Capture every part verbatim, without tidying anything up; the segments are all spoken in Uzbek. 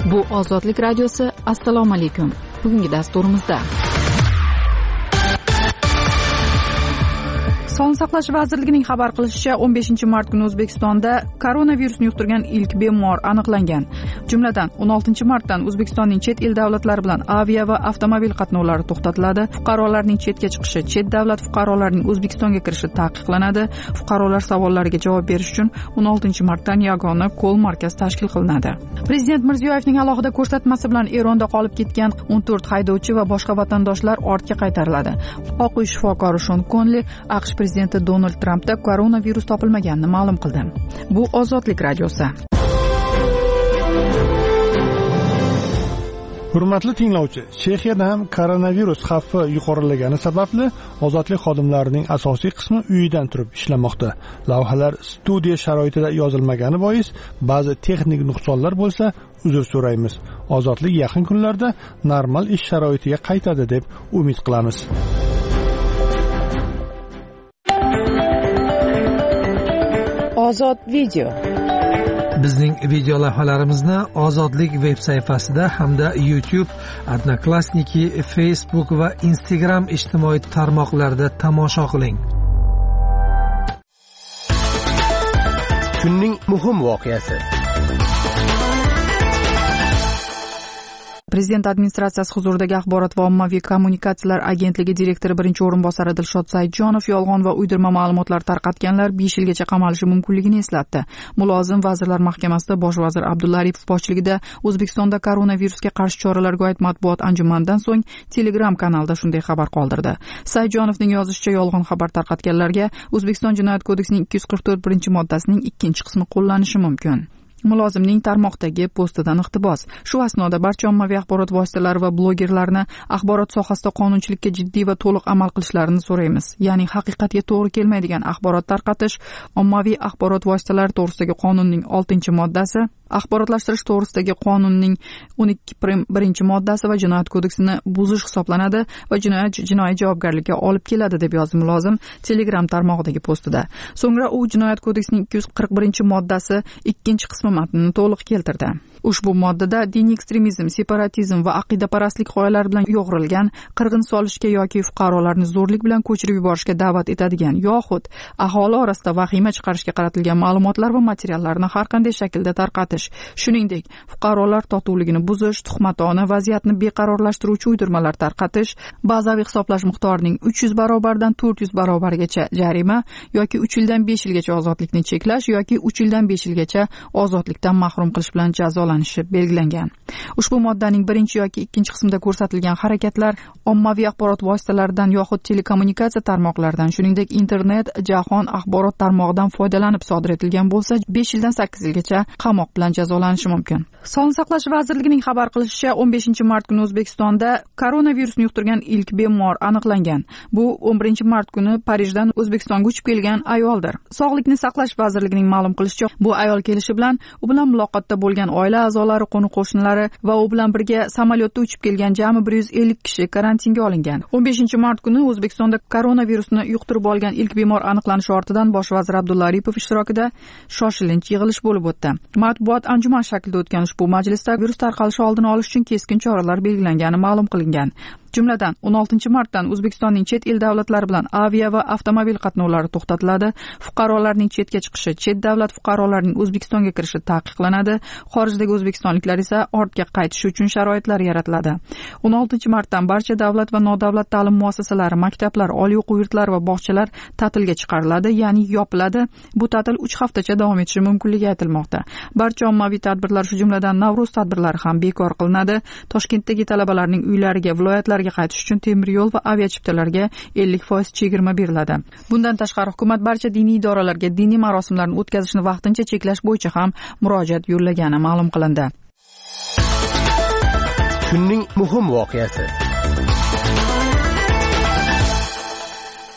Bu Ozodlik radiosi. Assalomu alaykum. Bugungi dasturimizda Sog'liqni saqlash vazirligining xabar qilishicha, o'n beshinchi mart kuni O'zbekistonda koronavirusni yuqtirgan ilk bemor aniqlangan. Jumladan, o'n oltinchi martdan O'zbekistonning chet el davlatlari bilan avia va avtomobil qatnovlari to'xtatiladi. Fuqarolarning chetga chiqishi, chet davlat fuqarolarining O'zbekistonga kirishi taqiqlanadi. Fuqarolar savollariga javob berish uchun o'n oltinchi martdan yagona kol markaz tashkil qilinadi. Prezident Mirziyoyevning alohida ko'rsatmasi bilan Eronda qolib ketgan o'n to'rt haydovchi va boshqa vatandoshlar ortga qaytariladi. Oq uy shifokori Shon Konli AQSh prezidenti Donald Trampda koronavirus topilmaganini ma'lum qildi. Bu Ozodlik radiosi. Hurmatli tinglovchi, Chexiyada ham koronavirus xavfi yuqorilagani sababli ozodlik xodimlarining asosiy qismi uyidan turib ishlamoqda. Lavhalar studiya sharoitida yozilmagani bois ba'zi texnik nuqsonlar bo'lsa, uzr so'raymiz. Ozodlik yaqin kunlarda normal ish sharoitiga qaytadi deb umid qilamiz. Ozod video. Bizning video lavhalarimizni Ozodlik veb sayfasida hamda YouTube, Odnoklassniki, Facebook va Instagram ijtimoiy tarmoqlarida tomosha qiling. Kunning muhim voqeasi. Prezident administratsiyasi huzuridagi axborot va ommaviy kommunikatsiyalar agentligi direktori birinchi o'rinbosari Dilshod Saidjonov yolg'on va uydirma ma'lumotlar tarqatganlar besh yilgacha qamalishi mumkinligini eslatdi. Mulozim Vazirlar Mahkamasida bosh vazir Abdulla Aripov boshchiligida O'zbekistonda koronavirusga qarshi choralarga oid matbuot anjumanidan so'ng Telegram kanalida shunday xabar qoldirdi. Saidjonovning yozishicha, yolg'on xabar tarqatganlarga O'zbekiston Jinoyat kodeksining ikki yuz qirq to'rt birinchi moddasining ikkinchi qismi qo'llanishi mumkin. Mulozimning tarmoqdagi postidan iqtibos. Shu asnoda barcha ommaviy axborot vositalari va blogerlarni axborot sohasida qonunchilikka jiddiy va to'liq amal qilishlarini so'raymiz. Ya'ni haqiqatga to'g'ri kelmaydigan axborot tarqatish ommaviy axborot vositalari to'g'risidagi qonunning oltinchi moddasi, axborotlashtirish to'g'risidagi qonunning o'n ikki birinchi moddasi va Jinoyat kodeksini buzish hisoblanadi va jinoyat jinoiy javobgarlikka olib keladi deb yozdi mulozim Telegram tarmog'idagi postida. So'ngra u Jinoyat kodeksining ikki yuz qirq birinchi moddasi ikkinchi qismi matnini to'liq keltirdi. Ushbu moddada diniy ekstremizm, separatizm va aqidaparastlik g'oyalari bilan yo'g'rilgan, qirg'in solishga yoki fuqarolarni zo'rlik bilan ko'chirib yuborishga da'vat etadigan yoxud aholi orasida vahima chiqarishga qaratilgan ma'lumotlar va materiallarni har qanday shaklda tarqatish, shuningdek, fuqarolar totuvligini buzish, tuhmatona vaziyatni beqarorlashtiruvchi uydirmalar tarqatish, bazaviy hisoblash miqdorining uch yuz barobardan to'rt yuz barobargacha jarima yoki uch yildan besh yilgacha ozodlikni cheklash yoki uch yildan besh yilgacha ozodlikdan mahrum qilish bilan jazolanishi belgilangan. Ushbu moddaning birinchi yoki ikkinchi qismida ko'rsatilgan harakatlar ommaviy axborot vositalaridan yoxud telekommunikatsiya tarmoqlaridan, shuningdek internet, jahon axborot tarmog'idan foydalanib sodir etilgan bo'lsa, besh yildan sakkiz yilgacha qamoq bilan jazolanishi mumkin. Sog'liqni saqlash vazirligining xabar qilishicha, o'n beshinchi mart kuni O'zbekistonda koronavirusni yuqtirgan ilk bemor aniqlangan. Bu o'n birinchi mart kuni Parijdan O'zbekistonga uchib kelgan ayoldir. Sog'liqni saqlash vazirligining ma'lum qilishicha, bu ayol kelishi bilan u bilan muloqotda bo'lgan oila a'zolari, qo'ni-qo'shnilari va u bilan birga samolyotda uchib kelgan jami bir yuz ellik kishi karantinga olingan. o'n beshinchi mart kuni O'zbekistonda koronavirusni yuqtirib olgan ilk bemor aniqlanishi ortidan bosh vazir Abdulla Aripov ishtirokida shoshilinch yig'ilish bo'lib o'tdi. Matbuot anjuman shaklida o'tgan ushbu majlisda virus tarqalishi oldini olish uchun keskin choralar belgilangani ma'lum qilingan. Jumladan, o'n oltinchi martdan O'zbekistonning chet el davlatlari bilan avia va avtomobil qatnovlari to'xtatiladi. Fuqarolarning chetga chiqishi, chet davlat fuqarolarining O'zbekistonga kirishi taqiqlanadi. Xorijdagi o'zbekistonliklar esa ortga qaytishi uchun sharoitlar yaratiladi. o'n oltinchi martdan barcha davlat va nodavlat ta'lim muassasalari, maktablar, oliy o'quv yurtlari va bog'chalar ta'tilga chiqariladi, ya'ni yopiladi. Bu ta'til uch haftacha davom etishi mumkinligi aytilmoqda. Barcha ommaviy tadbirlar, shu jumladan Navro'z tadbirlari ham bekor qilinadi. Toshkentdagi talabalarning uylariga, viloyatlarga qaytish uchun temir yo'l va aviachiptalarga ellik foiz chegirma beriladi. Bundan tashqari hukumat barcha diniy idoralarga diniy marosimlarni o'tkazishni vaqtincha cheklash bo'yicha ham murojaat yo'llagani ma'lum qilindi. Kunning muhim voqeasi.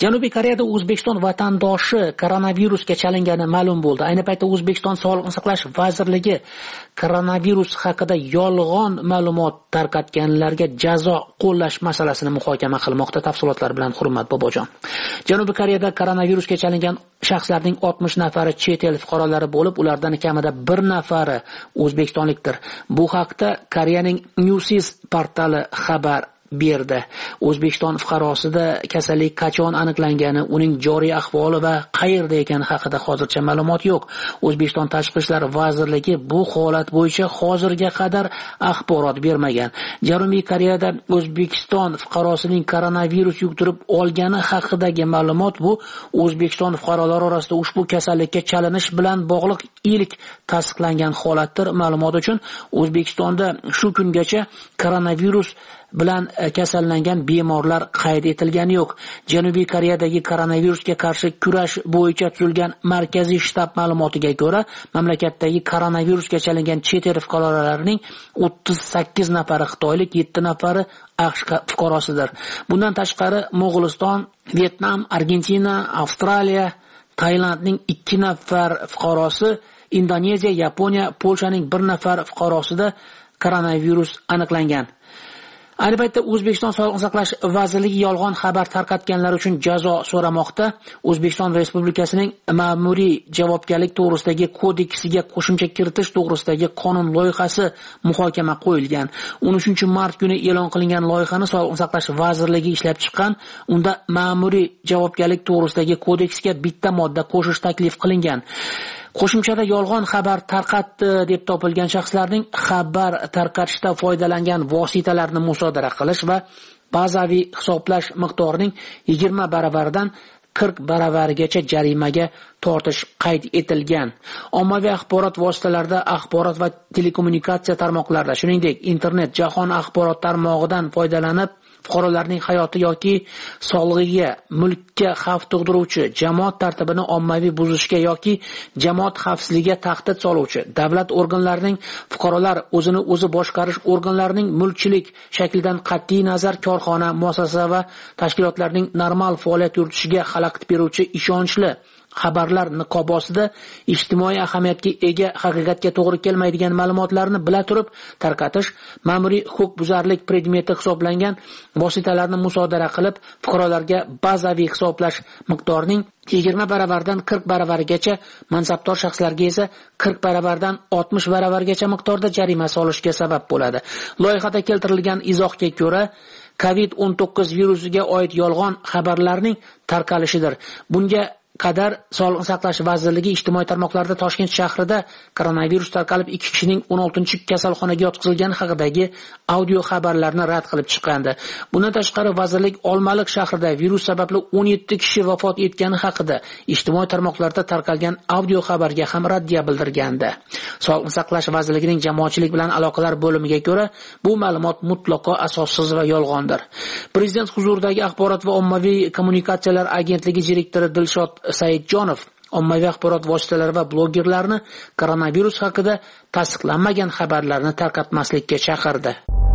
Janubiy Koreyada O'zbekiston vatandoshi koronavirusga chalingani ma'lum bo'ldi. Ayni paytda O'zbekiston Sog'liqni saqlash vazirligi koronavirus haqida yolg'on ma'lumot tarqatganlarga jazo qo'llash masalasini muhokama qilmoqda. Tafsilotlar bilan Hurmat Bobojon. Janubiy Koreyada koronavirusga chalingan shaxslarning oltmish nafari chet el fuqarolari bo'lib, ulardan kamida bir nafari o'zbekistonlikdir. Bu haqda Koreyaning Newsis portali xabar berdi. O'zbekiston fuqarosida kasallik qachon aniqlangani, uning joriy ahvoli va qayerda ekani haqida hozircha ma'lumot yo'q. O'zbekiston Tashqi ishlar vazirligi bu holat bo'yicha hozirga qadar axborot bermagan. Janubiy Koreyada O'zbekiston fuqarosining koronavirus yuqtirib olgani haqidagi ma'lumot bu O'zbekiston fuqarolari orasida ushbu kasallikka chalinish bilan bog'liq ilk tasdiqlangan holatdir. Ma'lumot uchun O'zbekistonda shu kungacha koronavirus bilan kasallangan bemorlar qayd etilgani yo'q. Janubiy Koreyadagi koronavirusga qarshi kurash bo'yicha tuzilgan markaziy shtab ma'lumotiga ko'ra, mamlakatdagi koronavirusga chalingan chet el fuqarolarining o'ttiz sakkiz nafari xitoylik, yetti nafari AQSh fuqarosidir. Bundan tashqari Mo'g'uliston, Vyetnam, Argentina, Avstraliya, Tailandning ikki nafar fuqarosi, Indoneziya, Yaponiya, Polshaning bir nafar fuqarosida koronavirus aniqlangan. Ayni paytda O'zbekiston Sog'liqni saqlash vazirligi yolg'on xabar tarqatganlar uchun jazo so'ramoqda. O'zbekiston Respublikasining ma'muriy javobgarlik to'g'risidagi kodeksiga qo'shimcha kiritish to'g'risidagi qonun loyihasi muhokama qo'yilgan. o'n uchinchi mart kuni e'lon qilingan loyihani Sog'liqni saqlash vazirligi ishlab chiqqan. Unda ma'muriy javobgarlik to'g'risidagi kodeksga bitta modda qo'shish taklif qilingan. Qo'shimchada yolg'on xabar tarqatdi deb topilgan shaxslarning xabar tarqatishda foydalangan vositalarni musodara qilish va bazaviy hisoblash miqdorining yigirma baravaridan qirq baravarigacha jarimaga tortish qayd etilgan. Ommaviy axborot vositalarida, axborot va telekommunikatsiya tarmoqlarida, shuningdek, internet jahon axborot tarmog'idan foydalanib fuqarolarning hayoti yoki sog'lig'iga, mulkka xavf tug'diruvchi, jamoat tartibini ommaviy buzishga yoki jamoat xavfsizligiga tahdid soluvchi, davlat organlarining fuqarolar o'zini o'zi boshqarish organlarining mulkchilik shaklidan qat'iy nazar korxona, muassasa va tashkilotlarning normal faoliyat yuritishiga xalaqit beruvchi ishonchli xabarlar niqobosida ijtimoiy ahamiyatga ega, haqiqatga to'g'ri kelmaydigan ma'lumotlarni bila turib tarqatish, ma'muriy huquqbuzarlik predmeti hisoblangan vositalarni musodara qilib, fuqarolarga bazaviy hisoblash miqdorining yigirma baravardan qirq baravarigacha, mansabdor shaxslarga esa qirq baravardan oltmish baravargacha miqdorda jarima solishga sabab bo'ladi. Loyihada keltirilgan izohga ko'ra, covid o'n to'qqiz virusiga oid yolg'on xabarlarning tarqalishidir. Bunga qadar Sog'liqni saqlash vazirligi ijtimoiy tarmoqlarda Toshkent shahrida koronavirus tarqalib ikki kishining o'n oltinchi kasalxonaga yotqizilgani haqidagi audio xabarlarni rad qilib chiqqandi. Bundan tashqari vazirlik Olmaliq shahrida virus sababli o'n yetti kishi vafot etgani haqida ijtimoiy tarmoqlarda tarqalgan audio xabarga ham raddiya bildirgandi. Sog'liqni saqlash vazirligining jamoatchilik bilan aloqalar bo'limiga ko'ra, bu ma'lumot mutlaqo asossiz va yolg'ondir. Prezident huzuridagi axborot va ommaviy kommunikatsiyalar agentligi direktori Dilshod Saidjonov ommaviy axborot vositalari va blogerlarni koronavirus haqida tasdiqlanmagan xabarlarni tarqatmaslikka chaqirdi.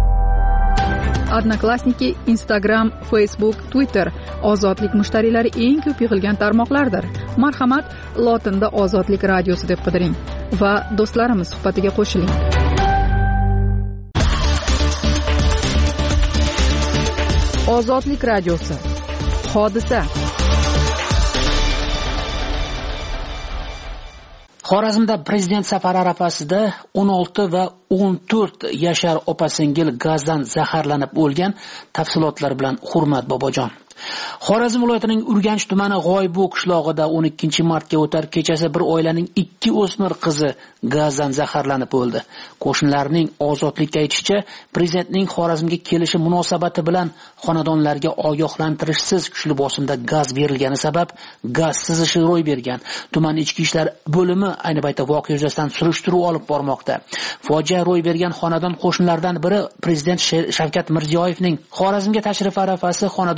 Odnoklassniki, Instagram, Facebook, Twitter ozodlik mushtariylari eng ko'p yig'ilgan tarmoqlardir. Marhamat, lotinda Ozodlik radiosi deb qidiring va do'stlarimiz suhbatiga qo'shiling. Ozodlik radiosi. Hodisa. Xorazmda prezident safari arafasida o'n olti va o'n to'rt yashar opa-singil gazdan zaharlanib o'lgan. Tafsilotlar bilan Hurmat Bobojon. Xorazm viloyatining Urganch tumani G'oybu qishlog'ida o'n ikkinchi martga o'tar kechasi bir oilaning ikki o'smir qizi gazdan zaharlanib o'ldi. Qo'shnilarning ozodlikka aytishicha, prezidentning Xorazmga kelishi munosabati bilan xonadonlarga ogohlantirishsiz kuchli bosimda gaz berilgani sabab gaz sizishi ro'y bergan. Tuman ichki ishlar bo'limi ayni paytda voqea yuzasidan surishtiruv olib bormoqda. Fojia ro'y bergan xonadon qo'shnilaridan biri prezident Shavkat Mirziyoyevning Xorazmga tashrifi arafasi xonadonlarga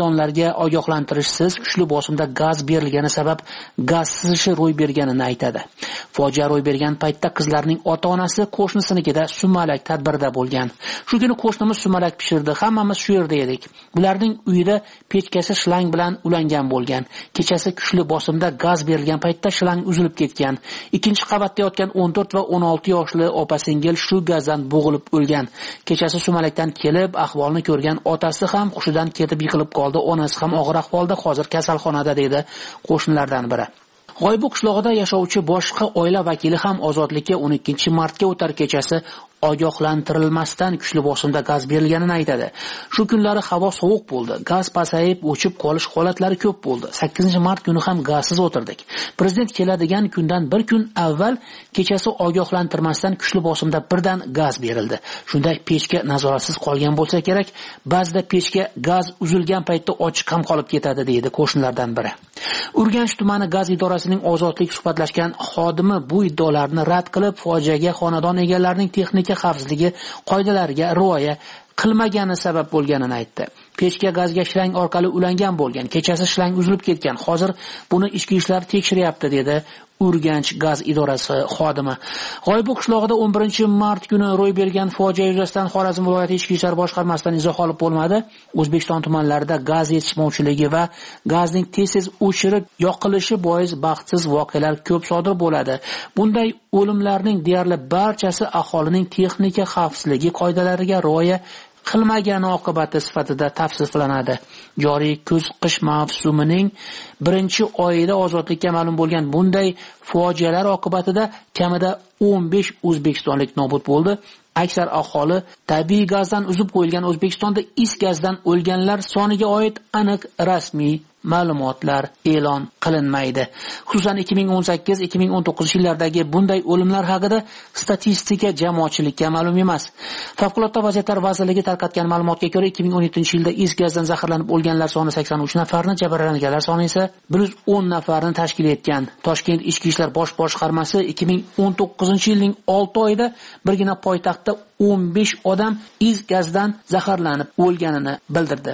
ogohlantirishsiz kuchli bosimda gaz berilgani sabab gaz sizishi ro'y berganini aytadi. Fojia ro'y bergan paytda qizlarning ota-onasi qo'shnisinikida sumalak tadbirida bo'lgan. Shu kuni qo'shnimiz sumalak pishirdi, hammamiz shu yerda edik. Bularning uyida pechkasi shlang bilan ulangan bo'lgan. Kechasi kuchli bosimda gaz berilgan paytda shlang uzilib ketgan. Ikkinchi qavatda yotgan o'n to'rt va o'n olti yoshli opa-singil shu gazdan bo'g'ilib o'lgan. Kechasi sumalakdan kelib ahvolni ko'rgan otasi ham hushidan ketib yiqilib qoldi, onasi ham og'ir ahvolda, hozir kasalxonada dedi qo'shnilardan biri. G'oybu qishlog'ida yashovchi boshqa oila vakili ham ozodlikka o'n ikkinchi martga o'tar kechasi ogohlantirilmasdan kuchli bosimda gaz berilganini aytadi. Shu kunlari havo sovuq bo'ldi. Gaz pasayib, o'chib qolish holatlari ko'p bo'ldi. sakkizinchi mart kuni ham gazsiz o'tirdik. Prezident keladigan kundan bir kun avval kechasi ogohlantirmasdan kuchli bosimda birdan gaz berildi. Shunda pechka nazoratsiz qolgan bo'lsa kerak, ba'zida pechka gaz uzilgan paytda ochiq ham qolib ketadi, deydi qo'shnilardan biri. Urganch tumani gaz idorasining ozodlik suhbatlashgan xodimi bu iddaolarni rad qilib, fojiaga xonadon egalarining texnik xavfsizligi qoidalariga rioya qilmagani sabab bo'lganini aytdi. Pechka gazga shlang orqali ulangan bo'lgan. Kechasi shlang uzilib ketgan. Hozir buni ichki ishlar tekshiryapti, dedi Urganch gaz idorasi xodimi. G'oybu qishlog'ida o'n birinchi mart kuni ro'y bergan fojia yuzasidan Xorazm viloyati ichki ishlar boshqarmasidan izoh olib bo'lmadi. O'zbekiston tumanlarida gaz yetishmovchiligi va gazning tez-tez o'chirib yoqilishi bois baxtsiz voqealar ko'p sodir bo'ladi. Bunday o'limlarning deyarli barchasi aholining texnika xavfsizligi qoidalariga rioya qilmagani oqibati sifatida tavsiflanadi. Joriy kuz-qish mavsumining birinchi oyida ozodlikka ma'lum bo'lgan bunday fojialar oqibatida kamida o'n besh o'zbekistonlik nobud bo'ldi. Aksar aholi tabiiy gazdan uzib qo'yilgan O'zbekistonda is gazdan o'lganlar soniga oid aniq rasmiy ma'lumotlar e'lon qilinmaydi. Xususan ikki ming o'n sakkiz ikki ming o'n to'qqiz yillardagi bunday o'limlar haqida statistika jamoatchilikka ma'lum emas. Favqulodda vaziyatlar vazirligi tarqatgan ma'lumotga ko'ra ikki ming o'n yettinchi yilda is gazdan zaharlanib o'lganlar soni sakson uch nafarni, jabrlanganlar soni esa bir yuz o'n nafarni tashkil etgan. Toshkent ichki ishlar bosh boshqarmasi ikki ming o'n to'qqizinchi yilning olti oyida birgina poytaxtda o'n besh odam is gazdan zaharlanib o'lganini bildirdi.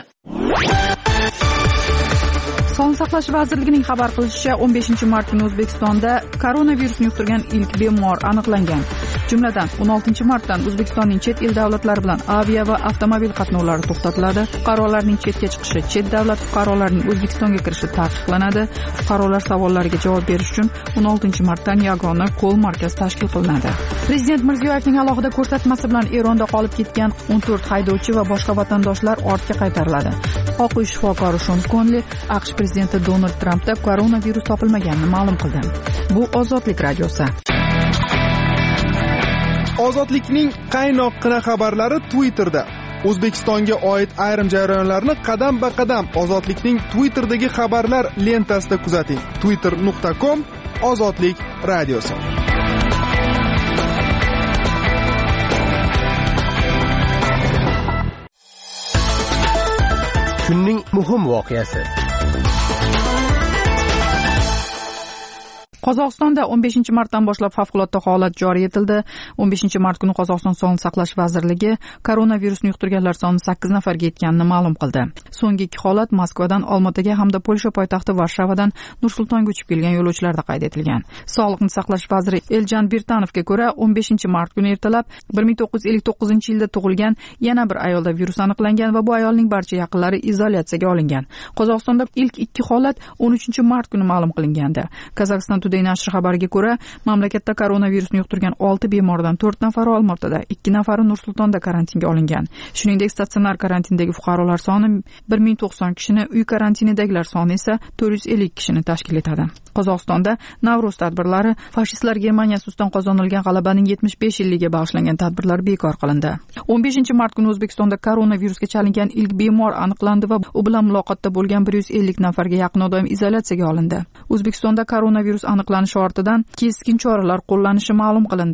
Sog'liqni saqlash vazirligining xabar qilishicha, o'n beshinchi mart kuni O'zbekistonda koronavirusni yuqtirgan ilk bemor aniqlangan. Jumladan, o'n oltinchi martdan O'zbekistonning chet el davlatlari bilan avia va avtomobil qatnovlari to'xtatiladi. Fuqarolarning chetga chiqishi, chet davlat fuqarolarining O'zbekistonga kirishi taqiqlanadi. Fuqarolar savollariga javob berish uchun o'n oltinchi martdan yagona kol markaz tashkil qilinadi. Prezident Mirziyoyevning alohida ko'rsatmasi bilan Eronda qolib ketgan o'n to'rt haydovchi va boshqa vatandoshlar ortga qaytariladi. Oq uy shifokori Shon Konli AQSh prezidenti Donald Trampda koronavirus topilmaganini ma'lum qildi. Bu Ozodlik radiosi. Ozodlikning qaynoqqina xabarlari Twitterda. O'zbekistonga oid ayrim jarayonlarni qadam-ba-qadam Ozodlikning Twitterdagi xabarlar lentasida kuzating. twitter nuqta com Ozodlik radiosi. Kunning muhim voqeasi. Qozog'istonda o'n beshinchi martdan boshlab favqulodda holat joriy etildi. o'n beshinchi mart kuni Qozog'iston Sog'liqni saqlash vazirligi koronavirusni yuqtirganlar soni sakkiz nafarga yetganini ma'lum qildi. So'nggi ikki holat Moskvadan Olmaotaga hamda Polsha poytaxti Varshavadan Nur-Sultonga uchib kelgan yo'lovchilarda qayd etilgan. Sog'liqni saqlash vaziri Eljan Birtanovga ko'ra, o'n beshinchi mart kuni ertalab bir ming to'qqiz yuz ellik to'qqizinchi yilda tug'ilgan yana bir ayolda virus aniqlangan va bu ayolning barcha yaqinlari izolyatsiyaga olingan. Qozog'istonda ilk ikki holat o'n uchinchi mart kuni ma'lum qilingandi. Qozog'iston nashri xabariga ko'ra, mamlakatda koronavirusni yuqtirgan olti bemordan to'rt nafari Olmaotada, ikki nafari Nur-Sultonda karantinga olingan. Shuningdek, statsionar karantindagi fuqarolar soni bir ming to'qson kishini, uy karantinidagilar soni esa to'rt yuz ellik kishini tashkil etadi. Qozog'istonda Navro'z tadbirlari, fashistlar Germaniyasi ustidan qozonilgan g'alabaning yetmish besh yilligiga bag'ishlangan tadbirlar bekor qilindi. o'n beshinchi mart kuni O'zbekistonda koronavirusga chalingan ilk bemor aniqlandi va u bilan muloqotda bo'lgan bir yuz ellik nafarga yaqin odam izolyatsiyaga olindi. O'zbekistonda koronavirus aniqlanishi ortidan keskin choralar qo'llanishi ma'lum qilindi.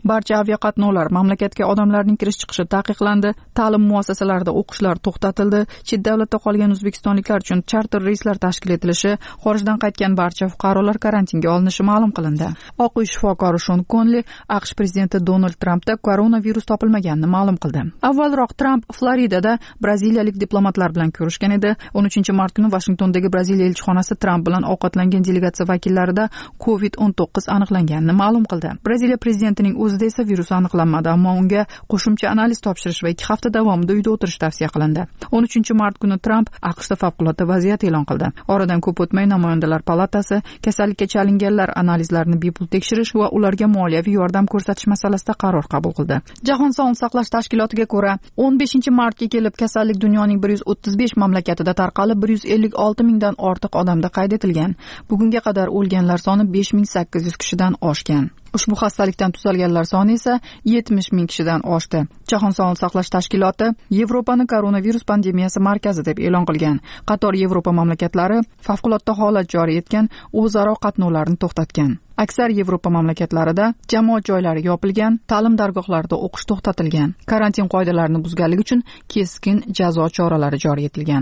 Barcha aviaqatnovlar, mamlakatga odamlarning kirish chiqishi taqiqlandi, ta'lim muassasalarida o'qishlar to'xtatildi, chet davlatda qolgan o'zbekistonliklar uchun charter reyslar tashkil etilishi, xorijdan qaytgan barcha fuqarolar karantinga olinishi ma'lum qilindi. Oq uy shifokori Shon Konli AQSh prezidenti Donald Trampda koronavirus topilmaganini ma'lum qildi. Avvalroq Tramp Floridada braziliyalik diplomatlar bilan ko'rishgan edi. o'n uchinchi mart kuni Vashingtondagi Braziliya elchixonasi Tramp bilan ovqatlangan delegatsiya vakillarida covid o'n to'qqiz aniqlanganini ma'lum qildi. Braziliya prezidentining o'zida esa virus aniqlanmadi, ammo unga qo'shimcha analiz topshirish va ikki hafta davomida uyda o'tirish tavsiya qilindi. o'n uchinchi mart kuni Tramp AQShda favqulodda vaziyat e'lon qildi. Oradan ko'p o'tmay Namoyandalar palatasi kasallikka chalinganlar analizlarini bepul tekshirish va ularga moliyaviy yordam ko'rsatish masalasida qaror qabul qildi. Jahon sog'liqni saqlash tashkilotiga ko'ra, o'n beshinchi martga kelib kasallik dunyoning bir yuz o'ttiz besh mamlakatida tarqalib, bir yuz ellik olti mingdan ortiq odamda qayd etilgan. Bugunga qadar o'lganlar soni besh ming sakkiz yuz kishidan oshgan. Ushbu xastalikdan tuzalganlar soni esa yetmish ming kishidan oshdi. Jahon sog'liqni saqlash tashkiloti Yevropani koronavirus pandemiyasi markazi deb e'lon qilgan. Qator Yevropa mamlakatlari favqulodda holat joriy etgan, o'zaro qatnovlarni to'xtatgan. Aksar Yevropa mamlakatlarida jamoat joylari yopilgan, ta'lim dargohlarida o'qish to'xtatilgan. Karantin qoidalarini buzganlik uchun keskin jazo choralari joriy etilgan.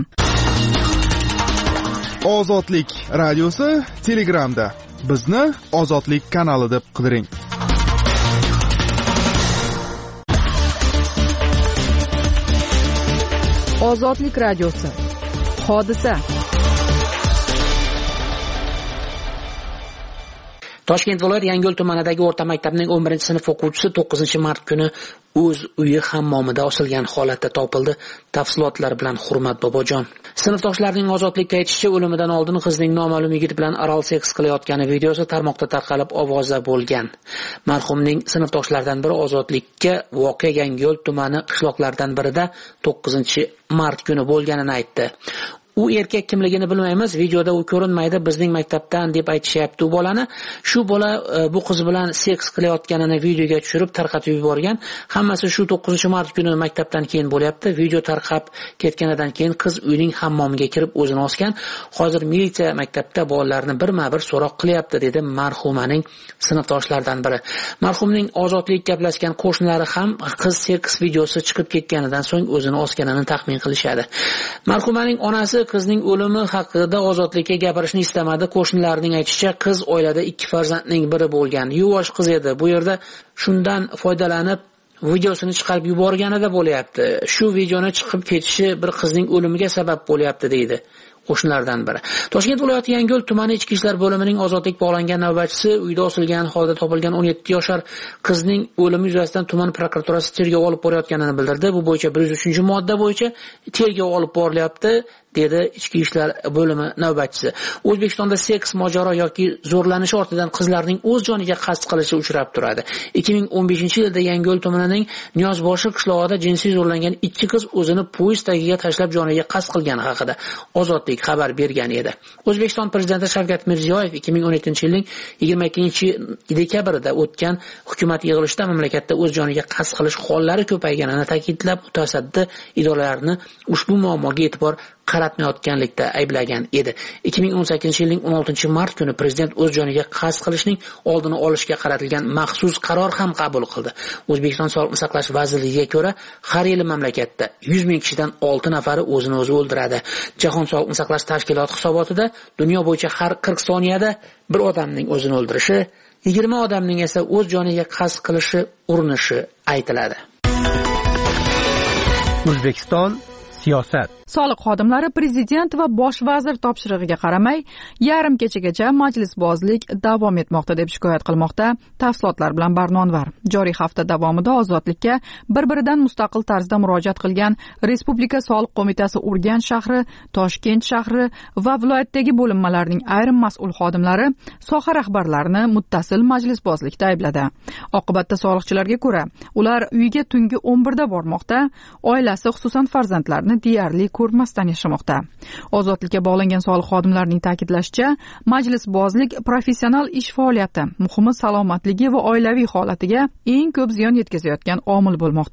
Ozodlik radiosi Telegramda. Bizni Ozodlik kanali deb qidiring. Ozodlik radiosi. Hodisa. Toshkent viloyati Yangiyo'l tumanidagi o'rta maktabning o'n birinchi sinf o'quvchisi to'qqizinchi mart kuni o'z uyi hammomida osilgan holatda topildi. Tafsilotlar bilan Hurmat Bobojon. Sinfdoshlarining Ozodlikka aytishicha, o'limidan oldin qizning noma'lum yigit bilan oral seks qilayotgani videosi tarmoqda tarqalib ovoza bo'lgan. Marhumning sinfdoshlaridan biri Ozodlikka voqea Yangiyo'l tumani qishloqlaridan birida to'qqizinchi mart kuni bo'lganini aytdi. U erkak kimligini bilmaymiz, videoda u ko'rinmaydi, bizning maktabdan deb aytishyapti u bolani. Shu bola bu qiz bilan seks qilayotganini videoga tushirib tarqatib yuborgan. Hammasi shu to'qqizinchi mart kuni maktabdan keyin bo'lyapti. Video tarqab ketganidan keyin qiz uyning hammomiga kirib o'zini osgan. Hozir militsiya maktabda bolalarni birma-bir so'roq qilyapti, dedi marhumaning sinfdoshlaridan biri. Marhumning Ozodlik gaplashgan qo'shnilari ham qiz seks videosi chiqib ketganidan so'ng o'zini osganini taxmin qilishadi. Marhumaning onasi qizning o'limi haqida Ozodlikka gapirishni istamadi. Qo'shnilarining aytishicha, qiz oilada ikki farzandning biri bo'lgan. Yuvosh qiz edi. Bu yerda shundan foydalanib videosini chiqarib yuborganida bo'lyapti. Shu videoni chiqib ketishi bir qizning o'limiga sabab bo'lyapti, deydi qo'shnilardan biri. Toshkent viloyati Yangiyo'l tumani ichki ishlar bo'limining Ozodlik bog'langan navbatchisi uyda osilgan holda topilgan o'n yetti yoshar qizning o'limi yuzasidan tuman prokuraturasi tergov olib borayotganini bildirdi. Bu bo'yicha bir yuz uchinchi modda bo'yicha tergov olib borilyapti, dedi ichki ishlar bo'limi navbatchisi. O'zbekistonda seks mojaro yoki zo'rlanish ortidan qizlarning o'z joniga qasd qilishi uchrab turadi. ikki ming o'n beshinchi yilda Yangiyo'l tumanining Niyozboshi qishlog'ida jinsiy zo'rlangan ikki qiz o'zini poyezd tagiga tashlab joniga qasd qilgani haqida Ozodlik xabar bergan edi. O'zbekiston prezidenti Shavkat Mirziyoyev ikki ming o'n yettinchi yilning yigirma ikkinchi dekabrida o'tgan hukumat yig'ilishida mamlakatda o'z joniga qasd qilish hollari ko'payganini ta'kidlab, mutasaddi idoralarni ushbu muammoga e'tibor qaratmayotganlikda ayblagan edi. ikki ming o'n sakkizinchi yilning o'n oltinchi mart kuni prezident o'z joniga qasd qilishning oldini olishga qaratilgan maxsus qaror ham qabul qildi. O'zbekiston Sog'liqni saqlash vazirligiga ko'ra, har yili mamlakatda yuz ming kishidan olti nafari o'zini o'zi o'ldiradi. Jahon Sog'liqni saqlash tashkiloti hisobotida dunyo bo'yicha har qirq soniyada bir odamning o'zini o'ldirishi, yigirma odamning esa o'z joniga qasd qilishi urinishi aytiladi. O'zbekiston siyosat. Soliq xodimlari prezident va bosh vazir topshirig'iga qaramay, yarim kechagacha majlisbozlik davom etmoqda deb shikoyat qilmoqda. Tafsilotlar bilan Barnonvar. Joriy hafta davomida Ozodlikka bir-biridan mustaqil tarzda murojaat qilgan Respublika soliq qo'mitasi Urganch shahri, Toshkent shahri va viloyatdagi bo'linmalarning ayrim mas'ul xodimlari soha rahbarlarini muttasil majlisbozlikda aybladi. Oqibatda soliqchilarga ko'ra, ular uyiga tungi o'n birda bormoqda, oilasi, xususan farzandlarini deyarli ko'rmasdan yashamoqda. Ozodlikka bog'langan soliq xodimlarining ta'kidlashicha, majlisbozlik professional ish faoliyati, muhimi salomatligi va oilaviy holatiga eng ko'p ziyon yetkazayotgan omil bo'lmoqda.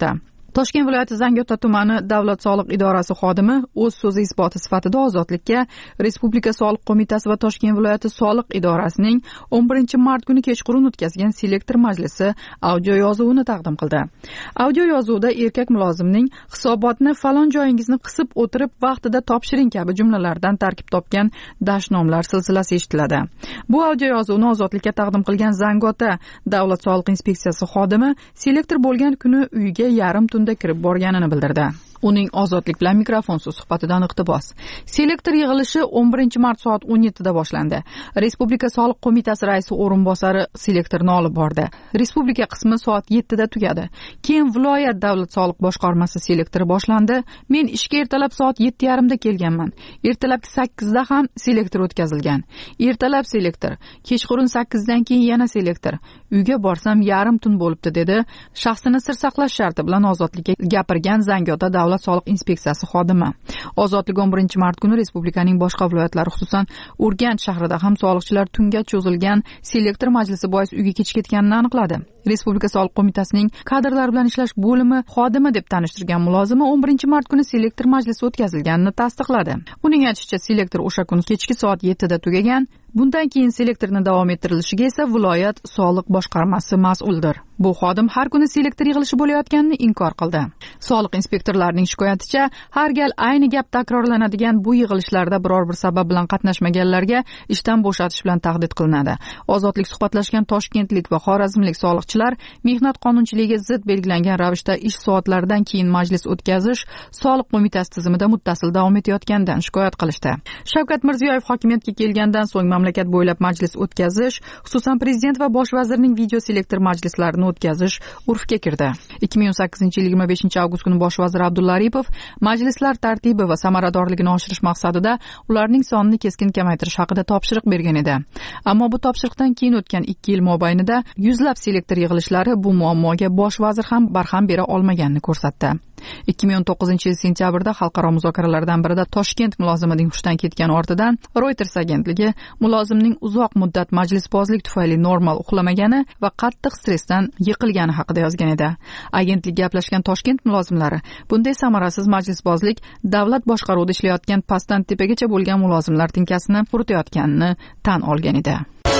Toshkent viloyati Zangiota tumani davlat soliq idorasi xodimi o'z so'zi isboti sifatida Ozodlikka Respublika soliq qo'mitasi va Toshkent viloyati soliq idorasining o'n birinchi mart kuni kechqurun o'tkazgan selektor majlisi audio yozuvini taqdim qildi. Audio yozuvda erkak mulozimning hisobotni falon joyingizni qisib o'tirib vaqtida topshiring kabi jumlalardan tarkib topgan dashnomlar silsilasi eshitiladi. Bu audio yozuvni Ozodlikka taqdim qilgan Zangiota davlat soliq inspeksiyasi xodimi selektor bo'lgan kuni uyiga yarim tunda kirib borganini bildirdi. Uning Ozodlik bilan mikrofonsiz suhbatidan iqtibos. Selektor yig'ilishi o'n birinchi mart soat o'n yettida boshlandi. Respublika soliq qo'mitasi raisi o'rinbosari selektorni olib bordi. Respublika qismi soat yettida tugadi. Keyin viloyat davlat soliq boshqarmasi selektori boshlandi. Men ishga ertalab soat yetti yarimda kelganman. Ertalab sakkizda ham selektor o'tkazilgan. Ertalab selektor, kechqurun sakkizdan keyin yana selektor. Uyga borsam yarim tun bo'libdi dedi. Shaxsini sir saqlash sharti bilan Ozodlikka gapirgan Zangiota davlat soliq inspeksiyasi xodimi. Ozodlik o'n birinchi mart kuni respublikaning boshqa viloyatlari, xususan Urganch shahrida ham soliqchilar tunga cho'zilgan selektor majlisi bois uyga kech ketganini aniqladi. Respublika soliq qo'mitasining kadrlar bilan ishlash bo'limi xodimi deb tanishtirgan mulozimi o'n birinchi mart kuni selektor majlisi o'tkazilganini tasdiqladi. Uning aytishicha, selektor o'sha kuni kechki soat yettida tugagan. Bundan keyin selektorni davom ettirilishiga esa viloyat soliq boshqarmasi mas'uldir. Bu xodim har kuni selektor yig'ilishi bo'layotganini inkor qildi. Soliq inspektorlarining shikoyaticha, har gal ayni gap takrorlanadigan bu yig'ilishlarda biror bir sabab bilan qatnashmaganlarga ishdan bo'shatish bilan tahdid qilinadi. Ozodlik suhbatlashgan toshkentlik va xorazmlik soliqchilar mehnat qonunchiligiga zid belgilangan ravishda ish soatlaridan keyin majlis o'tkazish soliq qo'mitasi tizimida muttasil davom etayotganidan shikoyat qilishdi. Shavkat Mirziyoyev hokimiyatga kelgandan so'ng mamlakat bo'ylab majlis o'tkazish, xususan prezident va bosh vazirning video selektor majlislarini o'tkazish urfga kirdi. ikki ming o'n sakkizinchi yil yigirma beshinchi avgust kuni bosh vazir Abdulla Aripov majlislar tartibi va samaradorligini oshirish maqsadida ularning sonini keskin kamaytirish haqida topshiriq bergan edi. Ammo bu topshiriqdan keyin o'tgan ikki yil mobaynida yuzlab selektor yig'ilishlari bu muammoga bosh vazir ham barham bera olmaganini ko'rsatdi. ikki ming o'n to'qqizinchi yil sentyabrda xalqaro muzokaralardan birida Toshkent mulozimining hushdan ketgani ortidan Reuters agentligi mulozimning uzoq muddat majlisbozlik tufayli normal uxlamagani va qattiq stressdan yiqilgani haqida yozgan edi. Agentlik gaplashgan Toshkent mulozimlari bunday samarasiz majlisbozlik davlat boshqaruvida ishlayotgan pastdan tepagacha bo'lgan mulozimlar tinkasini quritayotganini tan olgan edi.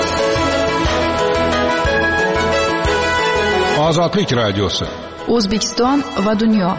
Ozodlik radiosi. O'zbekiston va dunyo.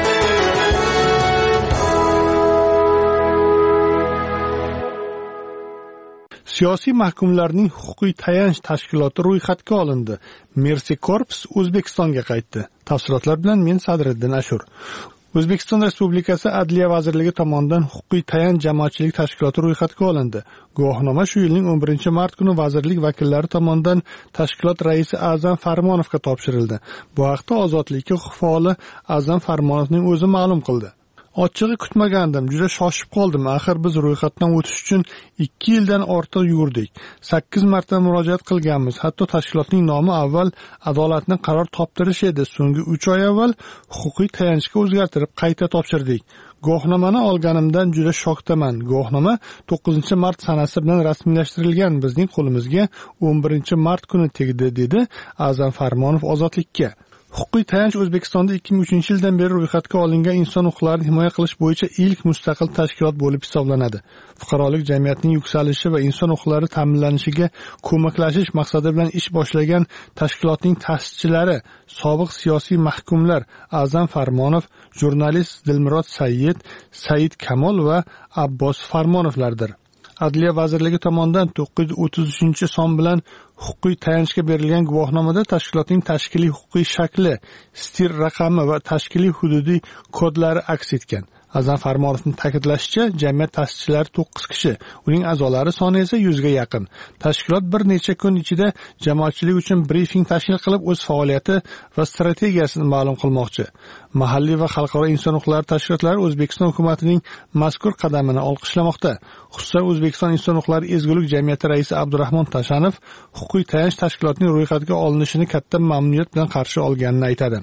Siyosiy mahkumlarning huquqiy tayanch tashkiloti ro'yxatga olindi. Mercy Corps O'zbekistonga qaytdi. Tafsilotlar bilan men Sadriddin Ashur. O'zbekiston Respublikasi Adliya vazirligi tomonidan huquqiy tayanch jamoatchilik tashkiloti ro'yxatga olindi. Guvohnoma shu yilning o'n birinchi mart kuni vazirlik vakillari tomonidan tashkilot raisi A'zam Farmonovga topshirildi. Bu haqda Ozodlikka huquq faoli A'zam Farmonovning o'zi ma'lum qildi. Ochig'i kutmagandim, juda shoshib qoldim. Axir biz ro'yxatdan o'tish uchun ikki yildan ortiq yurdik. sakkiz marta murojaat qilganmiz. Hatto tashkilotning nomi avval adolatni qaror toptirish edi. So'nggi uch oy avval huquqiy tayanchga o'zgartirib qayta topshirdik. Guvohnomani olganimdan juda shokdaman. Guvohnoma to'qqizinchi mart sanasi bilan rasmiylashtirilgan, bizning qo'limizga o'n birinchi mart kuni tegdi, dedi A'zam Farmonov Ozodlikka. Huquqiy tayanch O'zbekistonda ikki ming uchinchi yildan beri ro'yxatga olingan inson huquqlarini himoya qilish bo'yicha ilk mustaqil tashkilot bo'lib hisoblanadi. Fuqarolik jamiyatining yuksalishi va inson huquqlari ta'minlanishiga ko'maklashish maqsadi bilan ish boshlagan tashkilotning ta'sischilari sobiq siyosiy mahkumlar A'zam Farmonov, jurnalist Dilmurod Sayyid, Said Kamol va Abbos Farmonovlardir. Adliya vazirligi tomonidan to'qqiz yuz o'ttiz uchinchi son bilan huquqiy tayanchga berilgan guvohnomada tashkilotning tashkiliy huquqiy shakli, stir raqami va tashkiliy hududiy kodlari aks etgan. A'zam Farmonovning ta'kidlashicha, jamiyat ta'sischilari to'qqiz kishi, uning a'zolari soni esa yuzga yaqin. Tashkilot bir necha kun ichida jamoatchilik uchun brifing tashkil qilib, o'z faoliyati va strategiyasini ma'lum qilmoqchi. Mahalliy va xalqaro inson huquqlari tashkilotlari O'zbekiston hukumatining mazkur qadamini olqishlamoqda. Xususan, O'zbekiston inson huquqlari ezgulik jamiyati raisi Abdurahmon Tashanov huquqiy tayanch tashkilotining ro'yxatga olinishini katta mamnuniyat bilan qarshi olganini aytadi.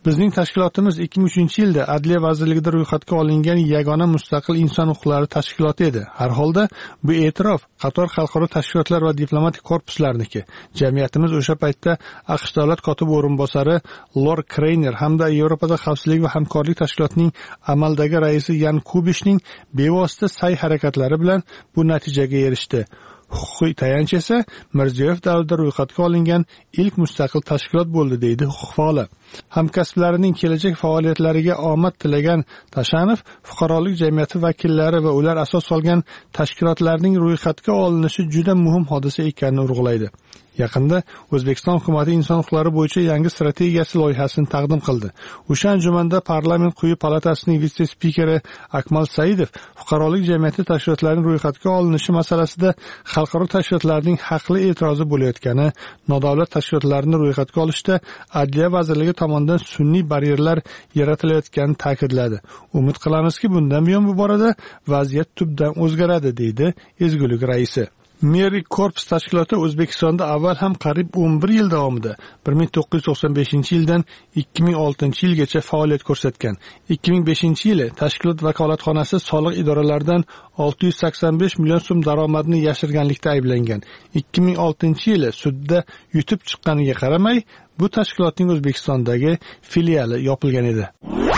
Bizning tashkilotimiz ikki ming uchinchi yilda Adliya vazirligida ro'yxatga olingan yagona mustaqil inson huquqlari tashkiloti edi. Har holda bu e'tirof qator xalqaro tashkilotlar va diplomatik korpuslarniki. Jamiyatimiz o'sha paytda AQSh davlat kotibi o'rinbosari Lor Kreyner hamda Yevropada xavfsizlik va hamkorlik tashkilotining amaldagi raisi Yan Kubishning bevosita sa'y-harakatlari bilan bu natijaga erishdi. Huquqiy tayanch esa Mirziyoyev davrida ro'yxatga olingan ilk mustaqil tashkilot bo'ldi, deydi huquq faoli. Hamkasblarining kelajak faoliyatlariga omad tilagan Tashanov fuqarolik jamiyati vakillari va ular asos solgan tashkilotlarning ro'yxatga olinishi juda muhim hodisa ekanini urg'ulaydi. Yaqinda O'zbekiston hukumati inson huquqlari bo'yicha yangi strategiyasi loyihasini taqdim qildi. O'sha anjumanda parlament quyi palatasining vitse-spikeri Akmal Saidov fuqarolik jamiyati tashkilotlarining ro'yxatga olinishi masalasida xalqaro tashkilotlarning haqli e'tirozi bo'layotgani, nodavlat tashkilotlarni ro'yxatga olishda Adliya vazirligi tomonidan sun'iy baryerlar yaratilayotganini ta'kidladi. Umid qilamizki, bundan buyon bu borada vaziyat tubdan o'zgaradi, deydi Ezgulik raisi. Meri Korps tashkiloti O'zbekistonda avval ham qariyb o'n bir yil davomida bir ming to'qqiz yuz to'qson beshinchi yildan ikki ming oltinchi yilgacha faoliyat ko'rsatgan. ikki ming beshinchi yili tashkilot vakolatxonasi soliq idoralaridan olti yuz sakson besh million so'm daromadni yashirganlikda ayblangan. ikki ming oltinchi yili sudda yutib chiqqaniga qaramay, bu tashkilotning O'zbekistondagi filiali yopilgan edi.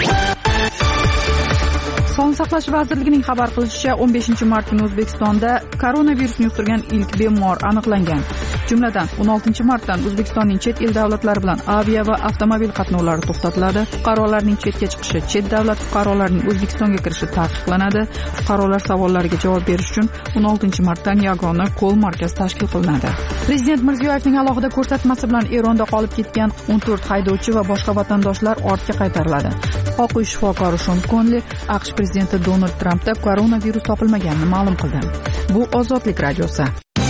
Sog'liqni saqlash vazirligining xabar qilishicha, o'n beshinchi mart kuni O'zbekistonda koronavirusni yuqtirgan ilk bemor aniqlangan. Jumladan, o'n oltinchi martdan O'zbekistonning chet el davlatlari bilan avia va avtomobil qatnovlari to'xtatiladi. Fuqarolarning chetga chiqishi, chet davlat fuqarolarining O'zbekistonga kirishi taqiqlanadi. Fuqarolar savollariga javob berish uchun o'n oltinchi martdan yagona kol markaz tashkil qilinadi. Prezident Mirziyoyevning alohida ko'rsatmasi bilan Eronda qolib ketgan o'n to'rt haydovchi va boshqa vatandoshlar ortga qaytariladi. Oq uy shifokori Shon Konli AQSh prezidenti Donald Trampda koronavirus topilmaganini ma'lum qildi. Bu Ozodlik radiosi.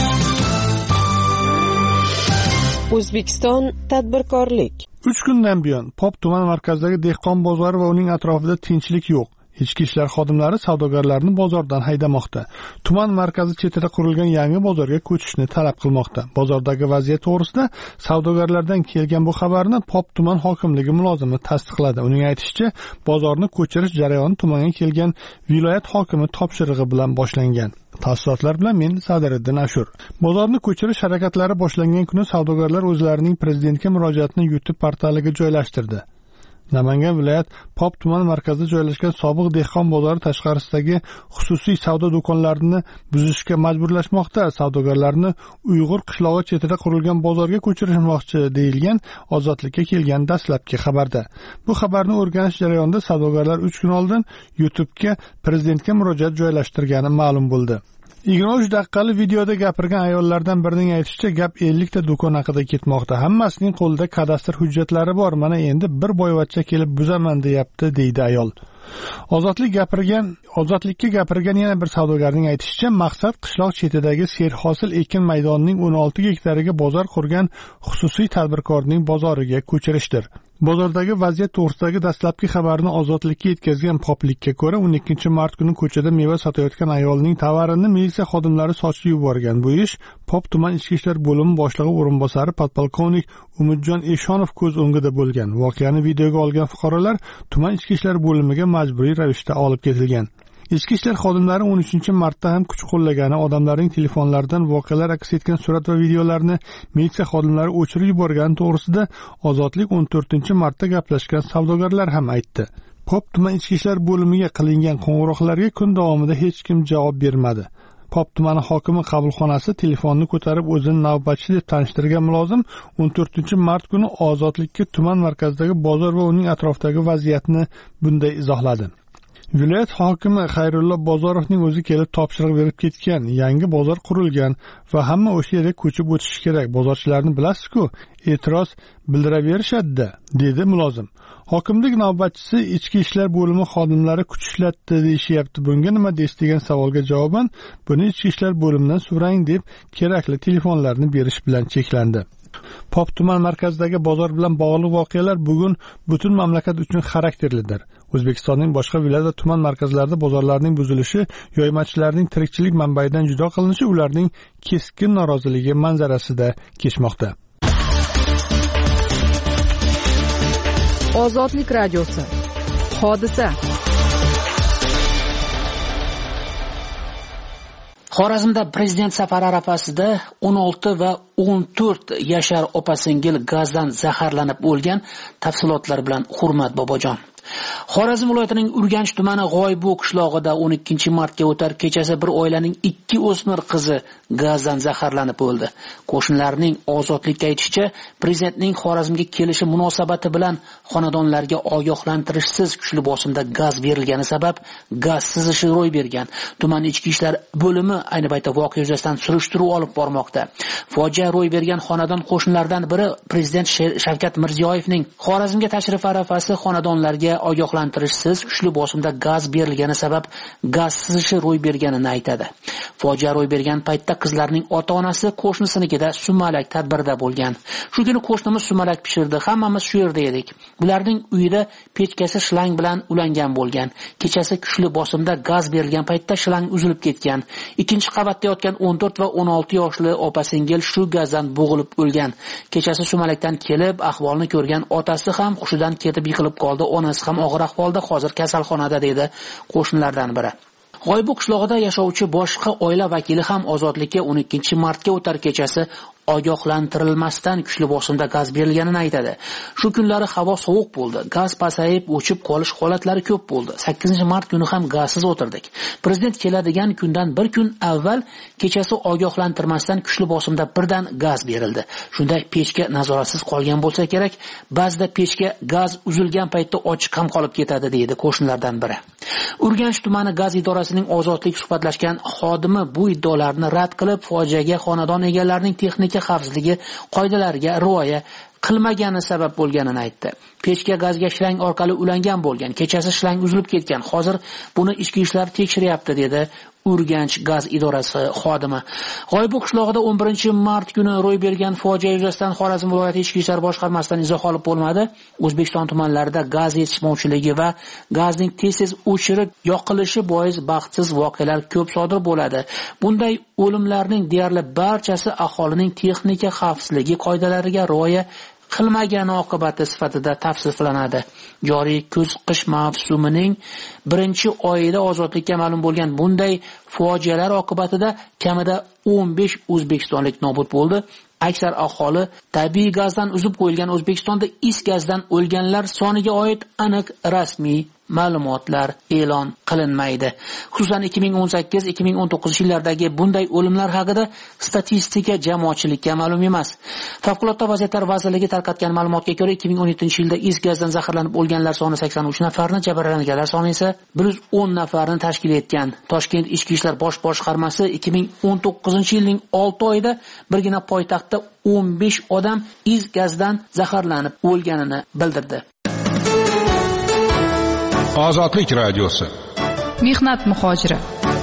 O'zbekiston tadbirkorlik. uch kundan buyon Pop tuman markazidagi dehqon bozori va uning atrofida tinchlik yo'q. Ichki ishlar xodimlari savdogarlarni bozordan haydamoqda. Tuman markazi chetida qurilgan yangi bozorga ko'chishni talab qilmoqda. Bozordagi vaziyat to'g'risida savdogarlardan kelgan bu xabarni Pop tuman hokimligi mulozimi tasdiqladi. Uning aytishicha, bozorni ko'chirish jarayoni tumanga kelgan viloyat hokimi topshirig'i bilan boshlangan. Tafsilotlar bilan men Sadiriddin Ashur. Bozorni ko'chirish harakatlari boshlangan kuni savdogarlar o'zlarining prezidentga murojaatini YouTube portaliga joylashtirdi. Namangan viloyat Pop tuman markazida joylashgan sobiq dehqon bozori tashqarisidagi xususiy savdo do'konlarini buzishga majburlashmoqda. Savdogarlarni Uyg'ur qishlog'i chetida qurilgan bozorga ko'chirishmoqchi deyilgan Ozodlikka kelgan dastlabki xabarda. Bu xabarni o'rganish jarayonida savdogarlar uch kun oldin YouTube'ga prezidentga murojaat joylashtirgani ma'lum bo'ldi. yigirma uch daqiqali videoda gapirgan ayollardan birining aytishicha, gap ellik ta do'kon haqida ketmoqda. Hammasining qo'lida kadastr hujjatlari bor. Mana endi bir boyvachcha kelib buzaman deyapti, deydi ayol. Ozodlik gapirgan, Ozodlikka gapirgan yana bir savdogarning aytishicha, maqsad qishloq chetidagi serhosil ekin maydonining o'n olti gektariga bozor qurgan xususiy tadbirkorning bozoriga ko'chirishdir. Bozordagi vaziyat to'g'risidagi dastlabki xabarni Ozodlikka yetkazgan Poplikka ko'ra, o'n ikkinchi mart kuni ko'chada meva sotayotgan ayolning tovarini militsiya xodimlari sochib yuborgan. Bu ish Pop tuman ichki ishlar bo'limi boshlig'i o'rinbosari podpolkovnik Umidjon Eshonov ko'z o'ngida bo'lgan. Voqeani videoga olgan fuqarolar tuman ichki ishlar bo'limiga majburiy ravishda olib ketilgan. Ichki ishlar xodimlari o'n uchinchi martda ham kuch qo'llagani, odamlarning telefonlaridan voqealar aks etgan surat va videolarni militsiya xodimlari o'chirib yuborgani to'g'risida Ozodlik o'n to'rtinchi martda gaplashgan savdogarlar ham aytdi. Pop tuman ichki ishlar bo'limiga qilingan qo'ng'iroqlarga kun davomida hech kim javob bermadi. Pop tumani hokimi qabulxonasi telefonni ko'tarib o'zini navbatchi deb tanishtirgan mulozim o'n to'rtinchi mart kuni Ozodlikka tuman markazidagi bozor va uning atrofidagi vaziyatni bunday izohladi. Viloyat hokimi Xayrullo Bozorovning o'zi kelib topshiriq berib ketgan, yangi bozor qurilgan va hamma o'sha yerga ko'chib o'tishi kerak. Bozorchilarni bilasiz-ku, e'tiroz bildiraverishadi, dedi mulozim. Hokimlik navbatchisi ichki ishlar bo'limi xodimlari kuch ishlatdi deyishyapti. Bunga nima deysiz degan savolga javoban, buni ichki ishlar bo'limidan so'rang deb kerakli telefonlarni berish bilan cheklandi. Pop tuman markazidagi bozor bilan bog'liq voqealar bugun butun mamlakat uchun xarakterlidir. O'zbekistonning boshqa viloyat va tuman markazlarida bozorlarning buzilishi, yoymachilarning tirikchilik manbaidan judo qilinishi ularning keskin noroziligi manzarasida kechmoqda. Ozodlik radiosi. Hodisa. Xorazmda prezident safari arafasida o'n olti va o'n to'rt yashar opa-singil gazdan zaharlanib o'lgan. Tafsilotlar bilan Hurmat Bobojon. Xorazm viloyatining Urganch tumani G'oybu qishlog'ida o'n ikkinchi martga o'tar kechasi bir oilaning ikki o'smir qizi gazdan zaharlanib o'ldi. Qo'shnilarning ozodlikka aytishicha, prezidentning Xorazmga kelishi munosabati bilan xonadonlarga ogohlantirishsiz kuchli bosimda gaz berilgani sabab gaz sizishi ro'y bergan. Tuman ichki ishlar bo'limi ayni paytda voqea yuzasidan surishtiruv olib bormoqda. Fojia ro'y bergan xonadon qo'shnilaridan biri prezident Shavkat Mirziyoyevning Xorazmga tashrif arafasi xonadonlarga ogohlantirishsiz kuchli bosimda gaz berilgani sabab gaz sizishi ro'y berganini aytadi. Fojia ro'y bergan paytda qizlarning ota-onasi qo'shnisinikida sumalak tadbirda bo'lgan. Shu kuni qo'shnimiz sumalak pishirdi, hammamiz shu yerda edik. Bularning uyida pechkasi shlang bilan ulangan bo'lgan. Kechasi kuchli bosimda gaz berilgan paytda shlang uzilib ketgan. Ikkinchi qavatda yotgan o'n to'rt va o'n olti yoshli opa-singil shu gazdan bo'g'ilib o'lgan. Kechasi sumalakdan kelib ahvolni ko'rgan otasi ham hushidan ketib yiqilib qoldi, onasi ham og'ir ahvolda, hozir kasalxonada, dedi qo'shnilardan biri. G'oybu qishlog'ida yashovchi boshqa oila vakili ham ozodlikka o'n ikkinchi martga o'tar kechasi ogohlantirilmasdan kuchli bosimda gaz berilganini aytadi. Shu kunlari havo sovuq bo'ldi. Gaz pasayib, o'chib qolish holatlari ko'p bo'ldi. sakkizinchi mart kuni ham gazsiz o'tirdik. Prezident keladigan kundan bir kun avval kechasi ogohlantirmasdan kuchli bosimda birdan gaz berildi. Shunda pechka nazoratsiz qolgan bo'lsa kerak, ba'zida pechka gaz uzilgan paytda ochiq ham qolib ketadi, deydi qo'shnilardan biri. Urganch tumani gaz idorasining ozodlik suhbatlashgan xodimi bu iddaolarni rad qilib, fojiaga xonadon egalarining texnik xavfsizligi qoidalariga rioya qilmagani sabab bo'lganini aytdi. Pechka gazga shlang orqali ulangan bo'lgan. Kechasi shlang uzilib ketgan. Hozir buni ichki ishlar tekshiryapti, dedi Urganch gaz idorasi xodimi. G'oybu qishlog'ida o'n birinchi mart kuni ro'y bergan fojia yuzasidan Xorazm viloyati ichki ishlar boshqarmasidan izoh olib bo'lmadi. O'zbekiston tumanlarida gaz yetishmovchiligi va gazning tez-tez o'chirib yoqilishi bois baxtsiz voqealar ko'p sodir bo'ladi. Bunday o'limlarning deyarli barchasi aholining texnika xavfsizligi qoidalariga rioya qilmagani oqibati sifatida tavsiflanadi. Joriy kuz-qish mavsumining birinchi oyida ozodlikka ma'lum bo'lgan bunday fojialar oqibatida kamida o'n besh o'zbekistonlik nobud bo'ldi. Aksar aholi tabiiy gazdan uzib qo'yilgan O'zbekistonda is gazdan o'lganlar soniga oid aniq rasmiy ma'lumotlar e'lon qilinmaydi. Xususan ikki ming o'n sakkiz ikki ming o'n to'qqiz yillardagi bunday o'limlar haqida statistika jamoatchilikka ma'lum emas. Favqulodda vaziyatlar vazirligi tarqatgan ma'lumotga ko'ra ikki ming o'n yettinchi yilda is gazdan zaharlanib o'lganlar soni sakson uch nafarni, jabrlanganlar soni esa bir yuz o'n nafarni tashkil etgan. Toshkent ichki ishlar bosh boshqarmasi ikki ming o'n to'qqizinchi yilning olti oyida birgina poytaxtda o'n besh odam is gazdan zaharlanib o'lganini bildirdi. Ozodlik radiosi. Mehnat muhojiri.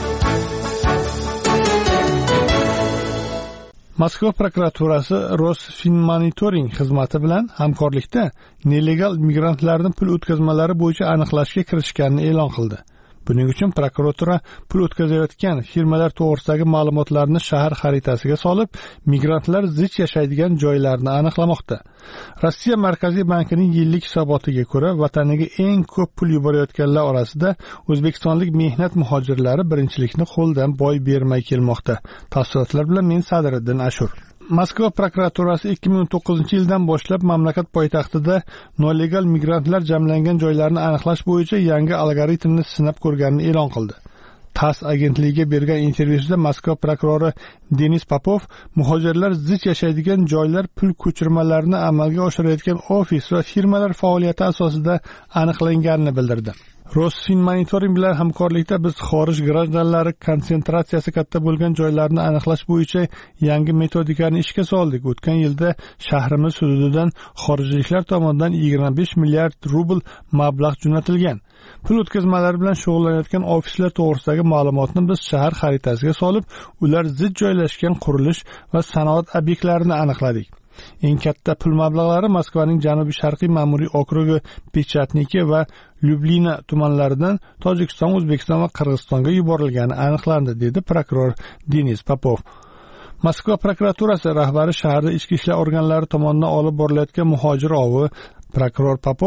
Moskva prokuraturasi Rosfinmonitoring xizmati bilan hamkorlikda nelegal migrantlarni pul o'tkazmalari bo'yicha aniqlashga kirishganini e'lon qildi. Buning uchun prokuratura pul o'tkazayotgan firmalar to'g'risidagi ma'lumotlarni shahar xaritasiga solib, migrantlar zich yashaydigan joylarni aniqlamoqda. Rossiya Markaziy bankining yillik hisobotiga ko'ra, vataniga eng ko'p pul yuborayotganlar orasida o'zbekistonlik mehnat muhojirlari birinchilikni qo'ldan boy bermay kelmoqda. Tafsilotlar bilan men Sadriddin Ashur. Moskva prokuraturasi ikki ming o'n to'qqizinchi yildan boshlab mamlakat poytaxtida nolegal migrantlar jamlangan joylarni aniqlash bo'yicha yangi algoritmni sinab ko'rganini e'lon qildi. TASS agentligiga bergan intervyusida Moskva prokurori Denis Popov muhojirlar zich yashaydigan joylar pul ko'chirmalarini amalga oshirayotgan ofis va firmalar faoliyati asosida aniqlanganini bildirdi. Rosfinmonitoring bilan hamkorlikda biz xorij grajdanlari konsentratsiyasi katta bo'lgan joylarni aniqlash bo'yicha yangi metodikani ishga soldik. O'tgan yilda shahrimiz hududidan xorijliklar tomonidan yigirma besh milliard rubl mablag' jo'natilgan. Pul o'tkazmalari bilan shug'ullanayotgan ofislar to'g'risidagi ma'lumotni biz shahar xaritasiga solib, ular zich joylashgan qurilish va sanoat obyektlarini aniqladik. Eng katta pul mablag'lari Moskvaning janubi-sharqiy ma'muriy okrugi Pechatniki va Lyublina tumanlaridan Tojikiston, O'zbekiston va Qirg'izistonga yuborilgani aniqlandi, dedi prokuror Denis Popov. Moskva prokuraturasi rahbari shaharda ichki ishlar organlari tomonidan olib borilayotgan muhojir ovi. Prokuror Popov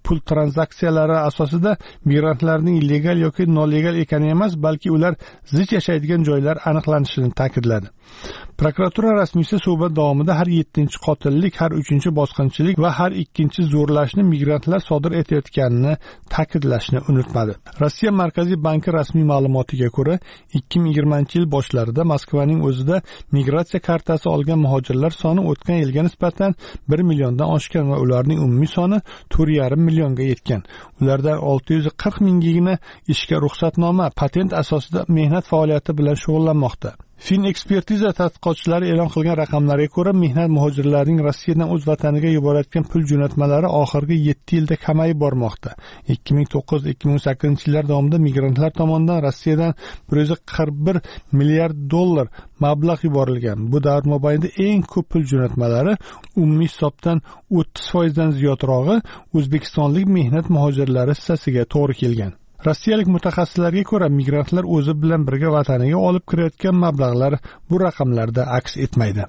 pul tranzaksiyalari asosida migrantlarning legal yoki nolegal ekani emas, balki ular zich yashaydigan joylar aniqlanishini ta'kidladi. Prokuratura rasmiysi suhbat davomida har yettinchi qotillik, har uchinchi bosqinchilik va har ikkinchi zo'rlashni migrantlar sodir etayotganini ta'kidlashni unutmadi. Rossiya Markaziy banki rasmiy ma'lumotiga ko'ra, ikki ming yigirmanchi yil boshlarida Moskvaning o'zida migratsiya kartasi olgan muhojirlar soni o'tgan yilga nisbatan bir milliondan oshgan va ularning umumiy soni to'rt yarim millionga yetgan. Ulardan olti yuz qirq mingigina ishga ruxsatnoma, patent asosida mehnat faoliyati bilan shug'ullanmoqda. Fin ekspertiza tadqiqotchilari e'lon qilgan raqamlarga ko'ra, mehnat muhojirlarining Rossiyadan o'z vataniga yuborayotgan pul jo'natmalari oxirgi yetti yilda kamayib bormoqda. ikki ming to'qqiz ikki ming o'n sakkizinchi yillar davomida migrantlar tomonidan Rossiyadan bir yuz qirq bir milliard dollar mablag' yuborilgan. Bu davr mobaynida eng ko'p pul jo'natmalari, umumiy hisobdan o'ttiz foizdan ziyodrog'i o'zbekistonlik mehnat muhojirlari hissasiga to'g'ri kelgan. Rossiyalik mutaxassislarga ko'ra, migrantlar o'zi bilan birga vataniga olib kirayotgan mablag'lar bu raqamlarda aks etmaydi.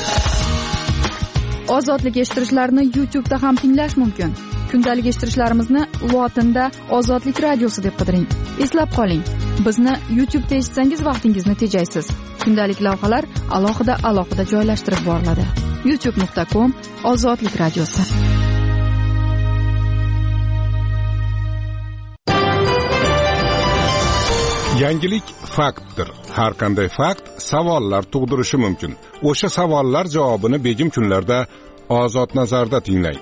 Ozodlik eshittirishlarni YouTube'da ham tinglash mumkin. Kundalik eshittirishlarimizni lotinda Ozodlik radiosi deb qidiring. Eslab qoling, bizni YouTube'da eshitsangiz vaqtingizni tejaysiz. Kundalik lavhalar alohida alohida joylashtirib boriladi. youtube nuqta com Ozodlik radiosi. Yangilik faktdir. Har qanday fakt savollar tug'dirishi mumkin. O'sha savollar javobini begim kunlarda Ozod nazarda tinglang.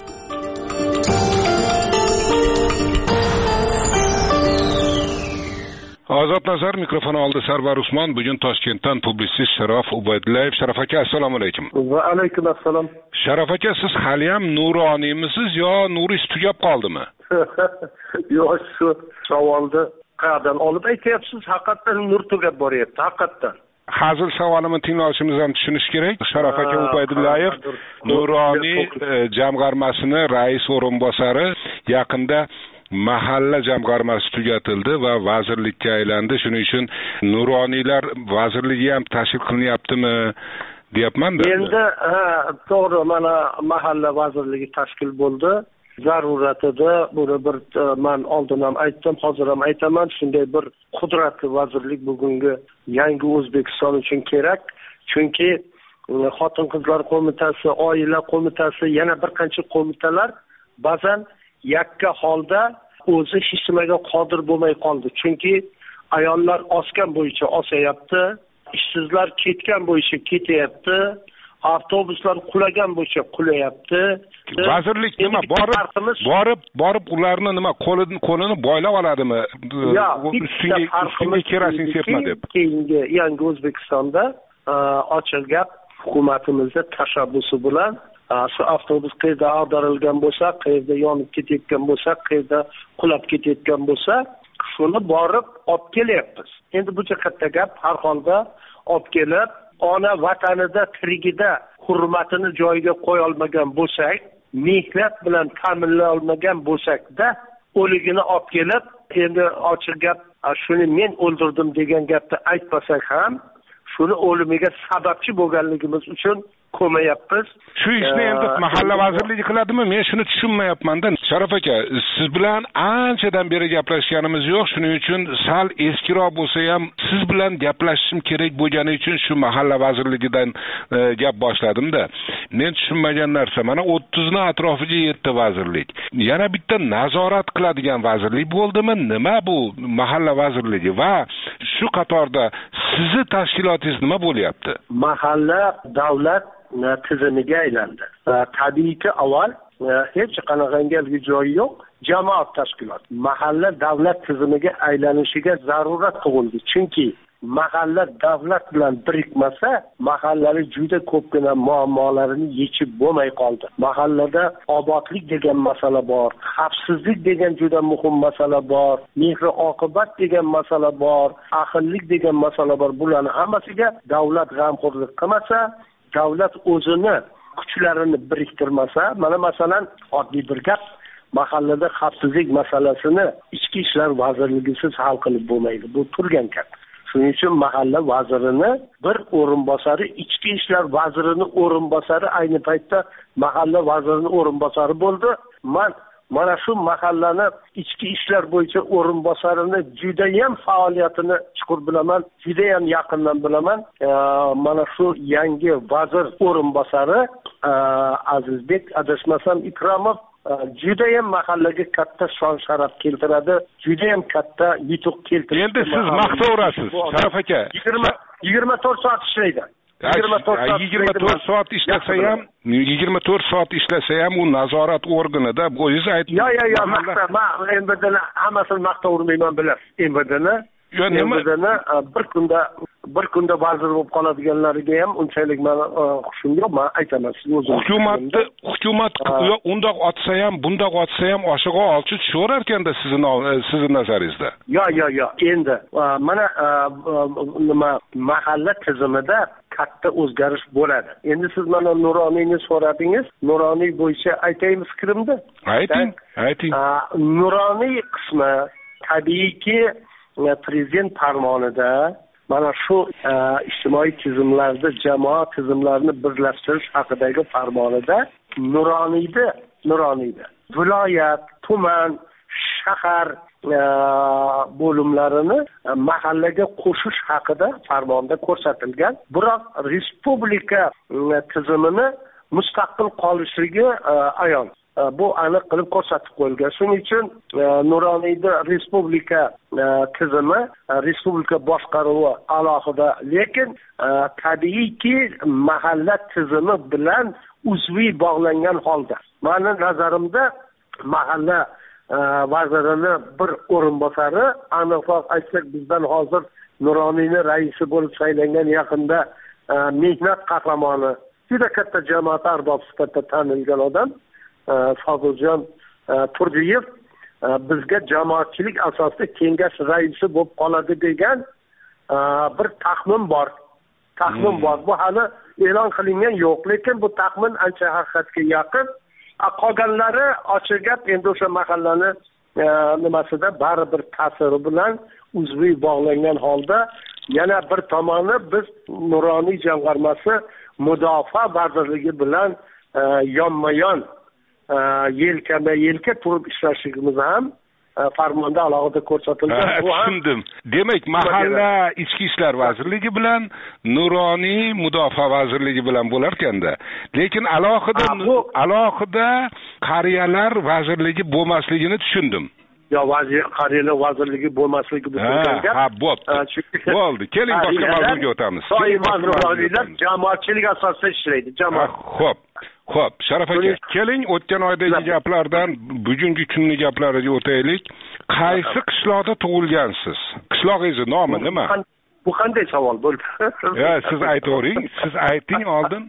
Ozod nazar mikrofon oldi Sarvar Usmon. Bugun Toshkentdan publitsist Sharof Ubaydullayev. Sharof aka, assalomu alaykum. Va alaykum assalom. Sharof aka, siz hali ham nuroniyimisiz yo nuringiz tugab qoldimi? Yo'q, shu savolni qayerdan olib aytyapsiz? Haqiqatan nur tugab boryapti, haqiqatan. Hazil savolimni tinglashimiz ham tushunish kerak. Sharof aka Ubaydullayev Nuroniy jamg'armasining rais o'rinbosari, yaqinda mahalla jamg'armasi tugatildi va vazirlikka aylandi. Shuning uchun nuroniylar vazirligi ham tashkil qilinyaptimi deyapman-da. Endi to'g'ri, mana mahalla vazirligi tashkil bo'ldi. Zaruratida buni bir men oldin ham aytdim, hozir ham aytaman, shunday bir qudratli vazirlik bugungi yangi O'zbekiston uchun kerak. Chunki xotin-qizlar qo'mitasi, oila qo'mitasi, yana bir qancha qo'mitalar ba'zan yakka holda o'zi hech nimaga qodir bo'lmay qoldi. Chunki ayollar osgan bo'yicha osayapti, ishsizlar ketgan bo'yicha ketyapti, avtobuslar qulagan bo'yicha qulayapti. Vazirlik nima borib borib borib ularni nima qo'lini qo'lini boylab oladimi? Ustiga kerosin sepma deb. Keyingi yangi O'zbekistonda ochiq gap hukumatimizning tashabbusi bilan shu avtobus qayerda ag'darilgan bo'lsa, qayerda yonib ketayotgan bo'lsa, qayerda qulab ketayotgan bo'lsa, shuni borib olib kelyapmiz. Endi bu katta gap, har holda olib kelib, ona vatanida tirigida hurmatini joyiga qo'ya olmagan bo'lsak, mehnat bilan ta'minlay olmagan bo'lsak-da, o'ligini olib kelib, endi ochiq gap, shuni men o'ldirdim degan gapni aytmasak ham, shuni o'limiga sababchi bo'lganligimiz uchun ko'mayapmiz. Shu ishni endi mahalla vazirligi qiladimi? Men shuni tushunmayapman-da. Sharof aka, siz bilan anchadan beri gaplashganimiz yo'q. Shuning uchun sal eskiroq bo'lsa ham siz bilan gaplashishim kerak bo'lgani uchun shu mahalla vazirligidan e, gap boshladim-da. Men tushunmagan narsa, mana o'ttizning atrofiga yetdi vazirlik. Yana bitta nazorat qiladigan vazirlik bo'ldimi? Nima bu mahalla vazirligi va shu qatorda sizni tashkilotingiz nima bo'lyapti? Mahalla davlat tizimiga aylandi. Tabiiyki avval hech qanaqangi joyi yo'q, jamoat tashkiloti. Mahalla davlat tizimiga aylanishiga zarurat tug'ildi. Chunki mahalla davlat bilan birikmasa, mahallalik juda ko'pgina muammolarini yechib bo'lmay qoldi. Mahallada obodlik degan masala bor, xavfsizlik degan juda muhim masala bor, mehr oqibat degan masala bor, ahillik degan masala bor. Bularning hammasiga davlat g'amxo'rlik qilmasa, davlat o'zini kuchlarini biriktirmasa, mana masalan oddiy bir gap, mahallada xavfsizlik masalasini ichki ishlar vazirligisiz hal qilib bo'lmaydi. Bu turgan gap. Shuning uchun mahalla vazirini bir o'rinbosari, ichki ishlar vazirining o'rinbosari ayni paytda mahalla vazirining o'rinbosari bo'ldi. Men mana shu mahallani ichki ishlar bo'yicha o'rinbosarini judayam faoliyatini chuqur bilaman, judayam yaqindan bilaman. Mana shu yangi vazir o'rinbosari Azizbek adashmasam Ikromov judayam mahallaga katta shon sharaf keltiradi, judayam katta yutuq keltiradi. Endi siz maqtaverasiz, Sharaf aka. yigirma to'rt soat ishlaydi. yigirma to'rt soat ishlasa ham, yigirma to'rt soat ishlasa ham u nazorat organida o'zingiz aytdingiz. Yo, yo, yo, maqta, men M V D'ni hammasini maqtavermayman bilasiz. M V D'ni Yo, nima? M V D'ni bir kunda bir kunda vazir bo'lib qoladiganlariga ham unchalik meni xushim yo'q, men aytaman sizga o'zim. Hukumatni, hukumat undoq otsa ham, bundoq otsa ham oshig'i olchi tushaverar ekanda sizning sizning nazaringizda. Yo, yo, yo, endi mana nima mahalla tizimida katta o'zgarish bo'ladi. Endi siz mana Nuroniyni so'radingiz. Nuroniy bo'yicha aytaymi fikrimni? Ayting, ayting. Nuroniy qismi tabiiyki prezident farmonida mana shu ijtimoiy tizimlarda jamoat tizimlarini birlashtirish haqidagi farmonida Nuroniyda, Nuroniyda viloyat, tuman, shahar bo'limlarini mahallaga qo'shish haqida farmonda ko'rsatilgan. Biroq respublika tizimini mustaqil qolishligi ayon. Bu aniq qilib ko'rsatib qo'yilgan. Shuning uchun Nuroniyda respublika tizimi, respublika boshqaruvi alohida, lekin tabiiyki mahalla tizimi bilan uzviy bog'langan holda. Meni nazarimda mahalla vazirini bir o'rinbosari, aniqroq aytsak bizdan hozir Nuroniyni raisi bo'lib saylangan yaqinda mehnat qahramoni, juda katta jamoat arbobi sifatida tanilgan odam Foziljon Turdiyev bizga jamoatchilik asosida kengash raisi bo'lib qoladi degan bir taxmin bor. Taxmin bor. Bu hali e'lon qilingan yo'q, lekin bu taxmin ancha haqiqatga yaqin. Qolganlari ochiq gap, endi o'sha mahallani nimasida baribir ta'siri bilan uzviy bog'langan holda yana bir tomoni biz Nuroniy jamg'armasi mudofaa vazirligi bilan yonma-yon yelkama-yelka turib ishlashimiz ham farmonda alohida ko'rsatilgan. Tushundim. Demak, mahalla ichki ishlar vazirligi bilan Nuroniy mudofaa vazirligi bilan bo'lar ekanda. Lekin alohida alohida qariyalar vazirligi bo'lmasligini tushundim. Yo, vazir qariyalar vazirligi bo'lmasligi bu gap. Ha, bo'pti. Bo'ldi. Keling boshqa mavzuga o'tamiz. Nuroniylar jamoatchilik asosida ishlaydi, jamoat. Xo'p. Xo'p, Sharaf aka, keling o'tgan oydagi gaplardan bugungi kunning gaplariga o'taylik. Qaysi qishloqda tug'ilgansiz? Qishloqingiz nomi nima? Bu qanday savol bo'ldi? Ha, siz aytavering, siz ayting oldin.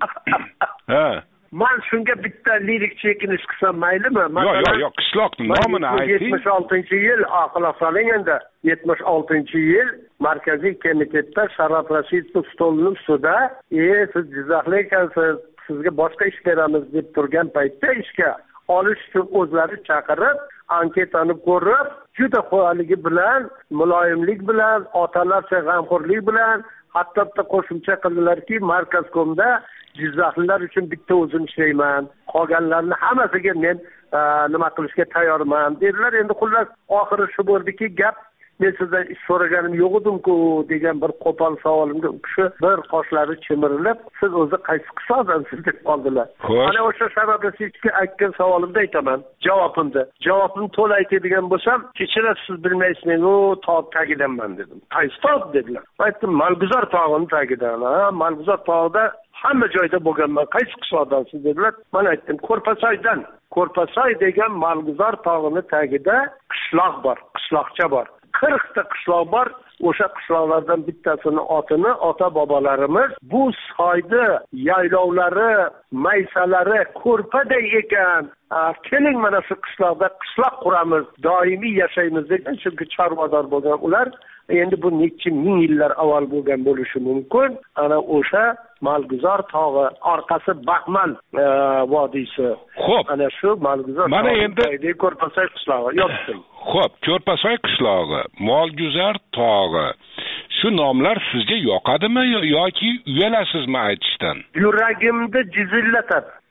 Ha. Men shunga bitta lirik chekinish qilsam maylimi? Yo'q, yo'q, yo'q, qishloqning nomini ayting. yetmish oltinchi yil oqila soling endi. yetmish oltinchi yil Markaziy komitetda Sharof Rashidov stolning ustida, "Ey, siz Jizzaxlik ekansiz, sizga boshqa ish beramiz" deb turgan paytda ishga olish uchun o'zlari chaqirib, anketani ko'rib, juda qo'yaligi bilan, muloyimlik bilan, otalarcha g'amxo'rlik bilan hatto qo'shimcha qildilarki, Markazkomda Jizzaxlilar uchun bitta o'zim ishlayman, qolganlarni hammasiga men nima qilishga tayyorman dedilar. Endi xullas oxiri shu bo'ldiki, gap men sizdan ish so'raganim yo'q edim-ku degan bir qo'pol savolimga u kishi bir qoshlari chimirilib, siz o'zi qaysi qishloqdansiz deb qoldilar. Ana o'sha sababga aytgan savolimda aytaman, javobimda. Javobimni to'la aytadigan bo'lsam, kechirasiz, siz bilmaysiz, men u tog' tagidanman dedim. Qaysi tog' dedilar. Aytdim, Malguzor tog'ining tagidan. Ha, Malguzor tog'ida hamma joyda bo'lganman. Qaysi qishloqdansiz dedilar. Men aytdim, Ko'rpasoydan. Ko'rpasoy degan Malguzor tog'ining tagida qishloq bor, qishloqcha bor. qirq ta qishloq bor. O'sha qishloqlardan bittasini otini ota bobolarimiz bu soyda yaylovlari, maysalari ko'rpaday ekan. Keling mana shu qishloqda qishloq quramiz, doimiy yashaymiz degan, chunki chorvador bo'lgan ular. Endi bu necha ming yillar avval bo'lgan bo'lishi mumkin. Ana o'sha Malguzor tog'i, orqasi Baxmal vodiysi. Xo'p. Ana shu Malguzor mana endi Ko'rpasoy qishlog'i yotdi. Xo'p, Ko'rpasoy qishlog'i, Malguzor tog'i. Shu nomlar sizga yoqadimi yoki uyalasizmi aytishdan? Yuragimda jizillatadi.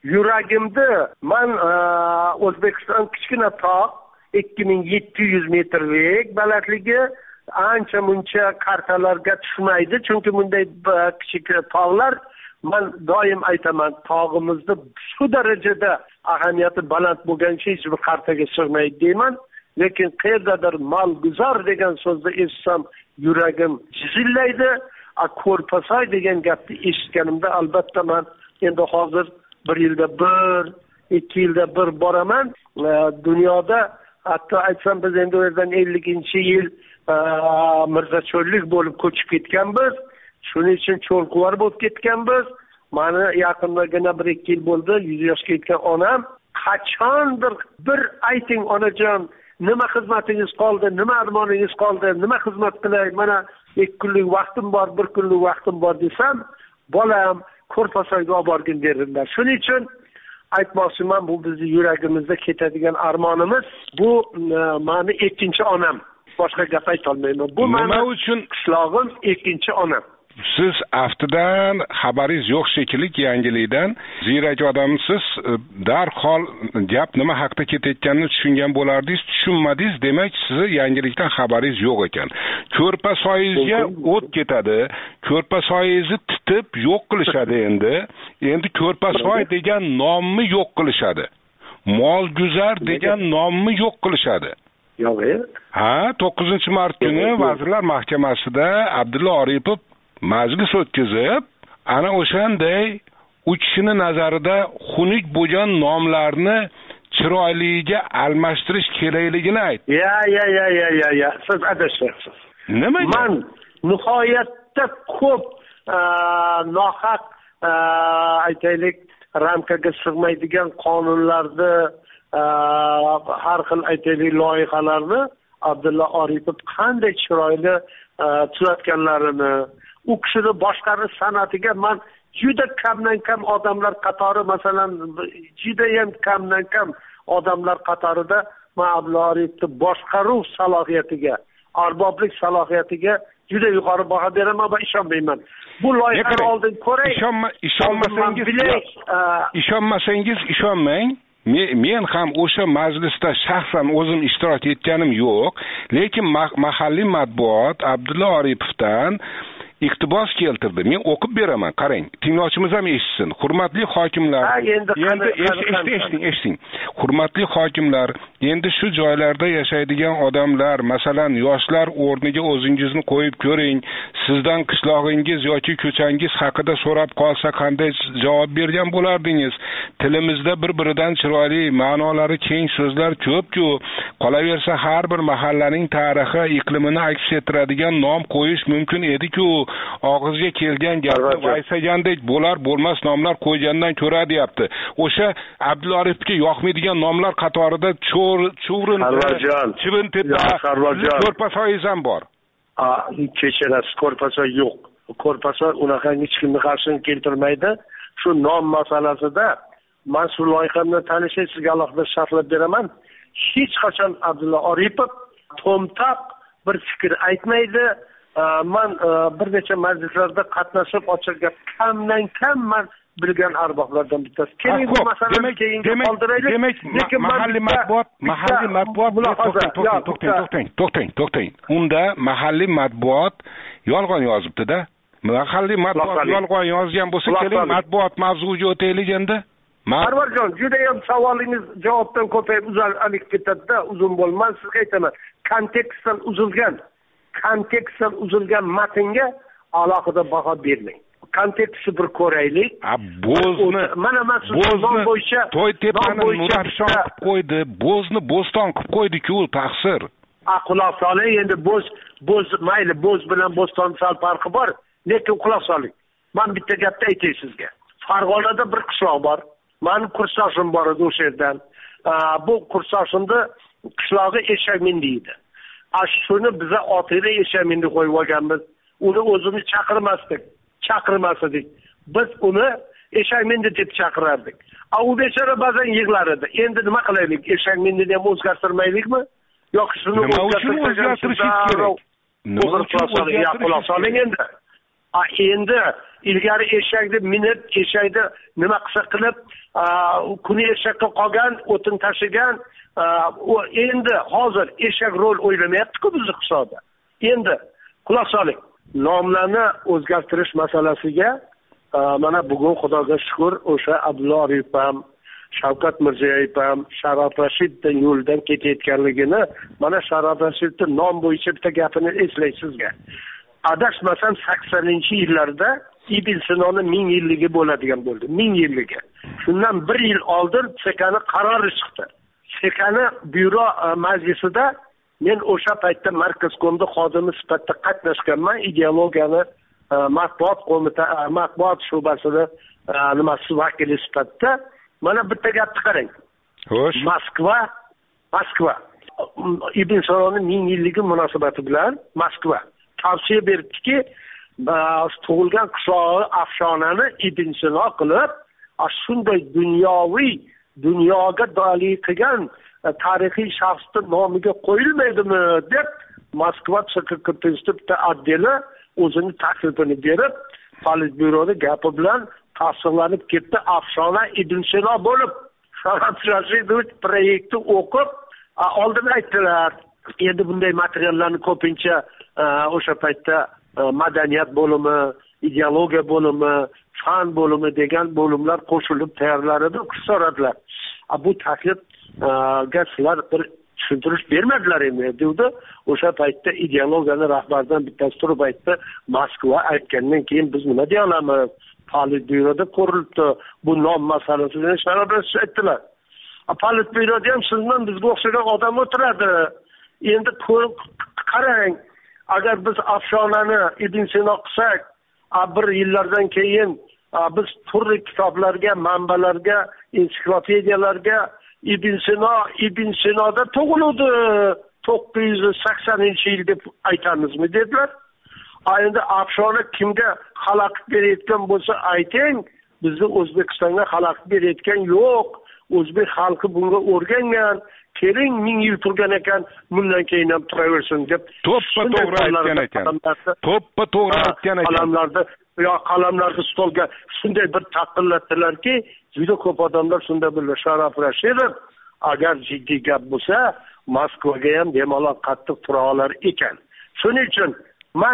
yuragimda man O'zbekiston kichkina tog' ikki ming yetti yuz metrlik balandligi ancha muncha kartalarga tushmaydi, chunki bunday kichik tog'lar, man doim aytaman, tog'imizda shu darajada ahamiyati baland bo'lgancha hech bir kartaga sig'maydi deyman. Lekin qayerdadir malguzor degan so'zni eshitsam yuragim jizillaydi. A ko'rpasoy degan gapni eshitganimda albatta man endi hozir bir yilda bir, ikki yilda bir boraman. Dunyoda hatto aytsam biz endi u yerdan ellinchi yil mirzacho'llik bo'lib ko'chib ketganmiz. Shuning uchun cho'lquvar bo'lib ketganmiz. Mani yaqindagina bir ikki yil bo'ldi, yuz yoshga yetgan onam qachondir bir ayting onajon, nima xizmatingiz qoldi, nima armoningiz qoldi, nima xizmat qilay, mana ikki kunlik vaqtim bor, bir kunlik vaqtim bor desam, bolam ko'rpasoyga olib borgin derdilar. Shuning uchun aytmoqchiman, bu bizning yuragimizda ketadigan armonimiz, bu mani ikkinchi onam. Boshqa gap ayta olmayman. Bu nima uchun qishlog'im ikkinchi onam. Siz aftidan xabaringiz yo'q shekilli yangilikdan, ziyrak odamsiz, darhol gap nima haqida ketayotganini tushungan bo'lardingiz, tushunmadingiz, demak sizni yangilikdan xabaringiz yo'q ekan. Ko'rpasoyingizga o't ketadi, ko'rpasoyingizni titib yo'q qilishadi endi. Endi Ko'rpasoy degan nomni yo'q qilishadi. Molguzar degan nomni yo'q qilishadi. Yo'q. Ha, to'qqizinchi mart kuni Vazirlar Mahkamasida Abdulla Oripov majlis o'tkazib, ana o'shanday u kishini nazarida xunuk bo'lgan nomlarni chiroyliga almashtirish kerakligini aytdi. Ya, ya, ya, ya, ya, ya, siz adashyapsiz. Nimaga? Men nihoyatda ko'p nohaq aytaylik ramkaga sig'maydigan qonunlarni, har xil aytaylik loyihalarni Abdulla Oripov qanday chiroyli tuzatganlarini, u kishini boshqarish san'atiga men juda kamdan kam odamlar qatori, masalan, juda ham kamdan kam odamlar qatorida men Abdulla Oripovni boshqaruv salohiyatiga, arboblik salohiyatiga juda yuqori baho beraman va ishonmayman. Bu loyihani oldin ko'ray. Ishonmasangiz, ishonmasangiz ishonmang. Men ham o'sha majlisda shaxsan o'zim ishtirok etganim yo'q, lekin mahalliy matbuot Abdulla Oripovdan iqtibos keltirdi. Men o'qib beraman, qarang. Tinglovchimiz ham eshitsin. Hurmatli hokimlar, endi eshiting, eshiting. Hurmatli hokimlar, endi shu joylarda yashaydigan odamlar, masalan, yoshlar o'rniga o'zingizni qo'yib ko'ring. Sizdan qishlog'ingiz yoki ko'changiz haqida so'rab qolsa qanday javob bergan bo'lardingiz? Tilimizda bir-biridan chiroyli, ma'nolari keng so'zlar ko'p-ku. Qolaversa har bir mahallaning tarixi, iqlimini aks ettiradigan nom qo'yish mumkin edi-ku. Og'izga kelgan gapni vaysagandek bo'lar bo'lmas nomlar qo'ygandan ko'ra deyapti. O'sha Abdulla Oripovga yoqmaydigan nomlar qatorida cho'r, chuvrin, chivin-tepa, ko'rpasoyingiz ham bor. Kechirasiz, ko'rpasoy yo'q. Ko'rpasoy unaqa hech kimni qarshilik keltirmaydi. Shu nom masalasida men shu loyihamni tanishing, sizga alohida sharhlab beraman. Hech qachon Abdulla Oripov to'mtaq bir fikr aytmaydi. Men bir necha majlislarda qatnashib, ochiq gap kamdan kam men bilgan arboblardan bittasi. Keling bu masalani keyinga qoldiraylik. Demak, mahalliy matbuot, mahalliy matbuot to'xtang, to'xtang, to'xtang, to'xtang. Unda mahalliy matbuot yolg'on yozibdi-da. Mahalliy matbuot yolg'on yozgan bo'lsa, keling matbuot mavzuga o'taylik endi. Parvarjon, juda ham savolingiz javobdan ko'payib uzalib ketadi-da, uzun bo'lmas. Sizga aytaman, kontekstdan uzilgan kontekstdan uzilgan matnga alohida baho bermang. Kontekstni bir ko'raylik. Bo'zni, mana bo'zni bo'yicha to'y tepani Nurafshon qilib qo'ydi, bo'zni bo'ston qilib qo'ydi-ku, taqsir. A quloq soling, endi bo'z, bo'z mayli, bo'z bilan bo'ston sal farqi bor, lekin quloq soling. Men bitta gapni aytay sizga. Farg'onada bir qishloq bor. Men kursoshim bor edi o'sha yerdan. Bu kursoshimda qishlog'i Eshakmindi edi. Shuni biza otida Eshakmindi qo'yib olganmiz. Uni o'zimiz chaqirmasdik, chaqirmasdik. Biz uni Eshakmindi deb chaqirardik. A u bechora ba'zan yig'lar edi. Endi nima qilaylik? Eshakmindini ham o'zgartirmaylikmi? Yo'q, shuni o'zgartirish kerak. Nima uchun o'zgartirish kerak? Endi ilgari eshakni minib eshakni nima qilsa qilib kuni eshakka qolgan o'tin tashigan endi hozir eshak rol o'ylamayapti-ku bizni hisobda. Endi quloq soling, nomlarni o'zgartirish masalasiga mana bugun xudoga shukr o'sha Abdulla Aripov ham, Shavkat Mirziyoyev ham Sharof Rashidning yo'lidan ketayotganligini, mana Sharof Rashidning nom bo'yicha bitta gapini eslaysizga. Adashmasam saksoninchi yillarda Ibn Sinoning ming yilligi bo'ladigan bo'ldi. ming yilligi. Shundan bir yil oldin sekani qarori chiqdi. Sekani byuro majlisida men o'sha paytda Markazkomda xodimi sifatida qatnashganman, ideologiyani matbuot qo'mita matbuot shubasida nimasi vakili sifatida. Mana bitta gapni qarang. Xo'sh. Moskva, Moskva Ibn Sinoning ming yilligi munosabati bilan Moskva tavsiya beribdiki, tug'ilgan qishlog'i Afshonani Ibn Sino qilib, shunday dunyoviy, dunyoga dalil qilgan tarixiy shaxsning nomiga qo'yilmaydimi deb Moskva T K K bitta otdeli o'zini taklifini berib, Politbyuroda gapi bilan tasdiqlanib ketdi. Afshona Ibn Sino bo'lib, Sharof Rashidov proyektni o'qib, oldin aytdilar. Endi bunday materiallarni ko'pincha o'sha paytda madaniyat bo'limi, ideologiya bo'limi, fan bo'limi degan bo'limlar qo'shilib tayyorlar edi, so'radilar. Bu taklifga sizlar bir tushuntirish bermadilar endi dedi. O'sha paytda ideologiyani rahbaridan bittasi turib aytdi, Moskva aytgandan keyin biz nima deya olamiz? Politbyuroda ko'rilibdi. Bu nom masalasini sharafsiz aytdilar. Politbyuroda ham sizdan bizga o'xshagan odam o'tiradi. Endi qarang, agar biz Afshonani Ibn Sino qilsak, bir yillardan keyin biz turli kitoblarga, manbalarga, ensiklopediyalarga Ibn Sino, Ibn Sinoda tug'ildi to'qqiz yuz saksoninchi yil deb aytamizmi dedilar. Endi Afshona kimga xalaqit berayotgan bo'lsa ayting, bizni O'zbekistonga xalaqit berayotgan yo'q. O'zbek xalqi bunga o'rgangan, keling ming yil turgan ekan, bundan keyin ham turaversin deb to'ppa to'g'ri aytgan ekan. To'ppa to'g'ri aytgan ekan. Qalamlarda yo qalamlarni stolga shunday bir taqillatdilarki, juda ko'p odamlar shunda bildi. Sharof Rashidov agar jiddiy gap bo'lsa, Moskvaga ham bemalol qattiq tura olar ekan. Shuning uchun men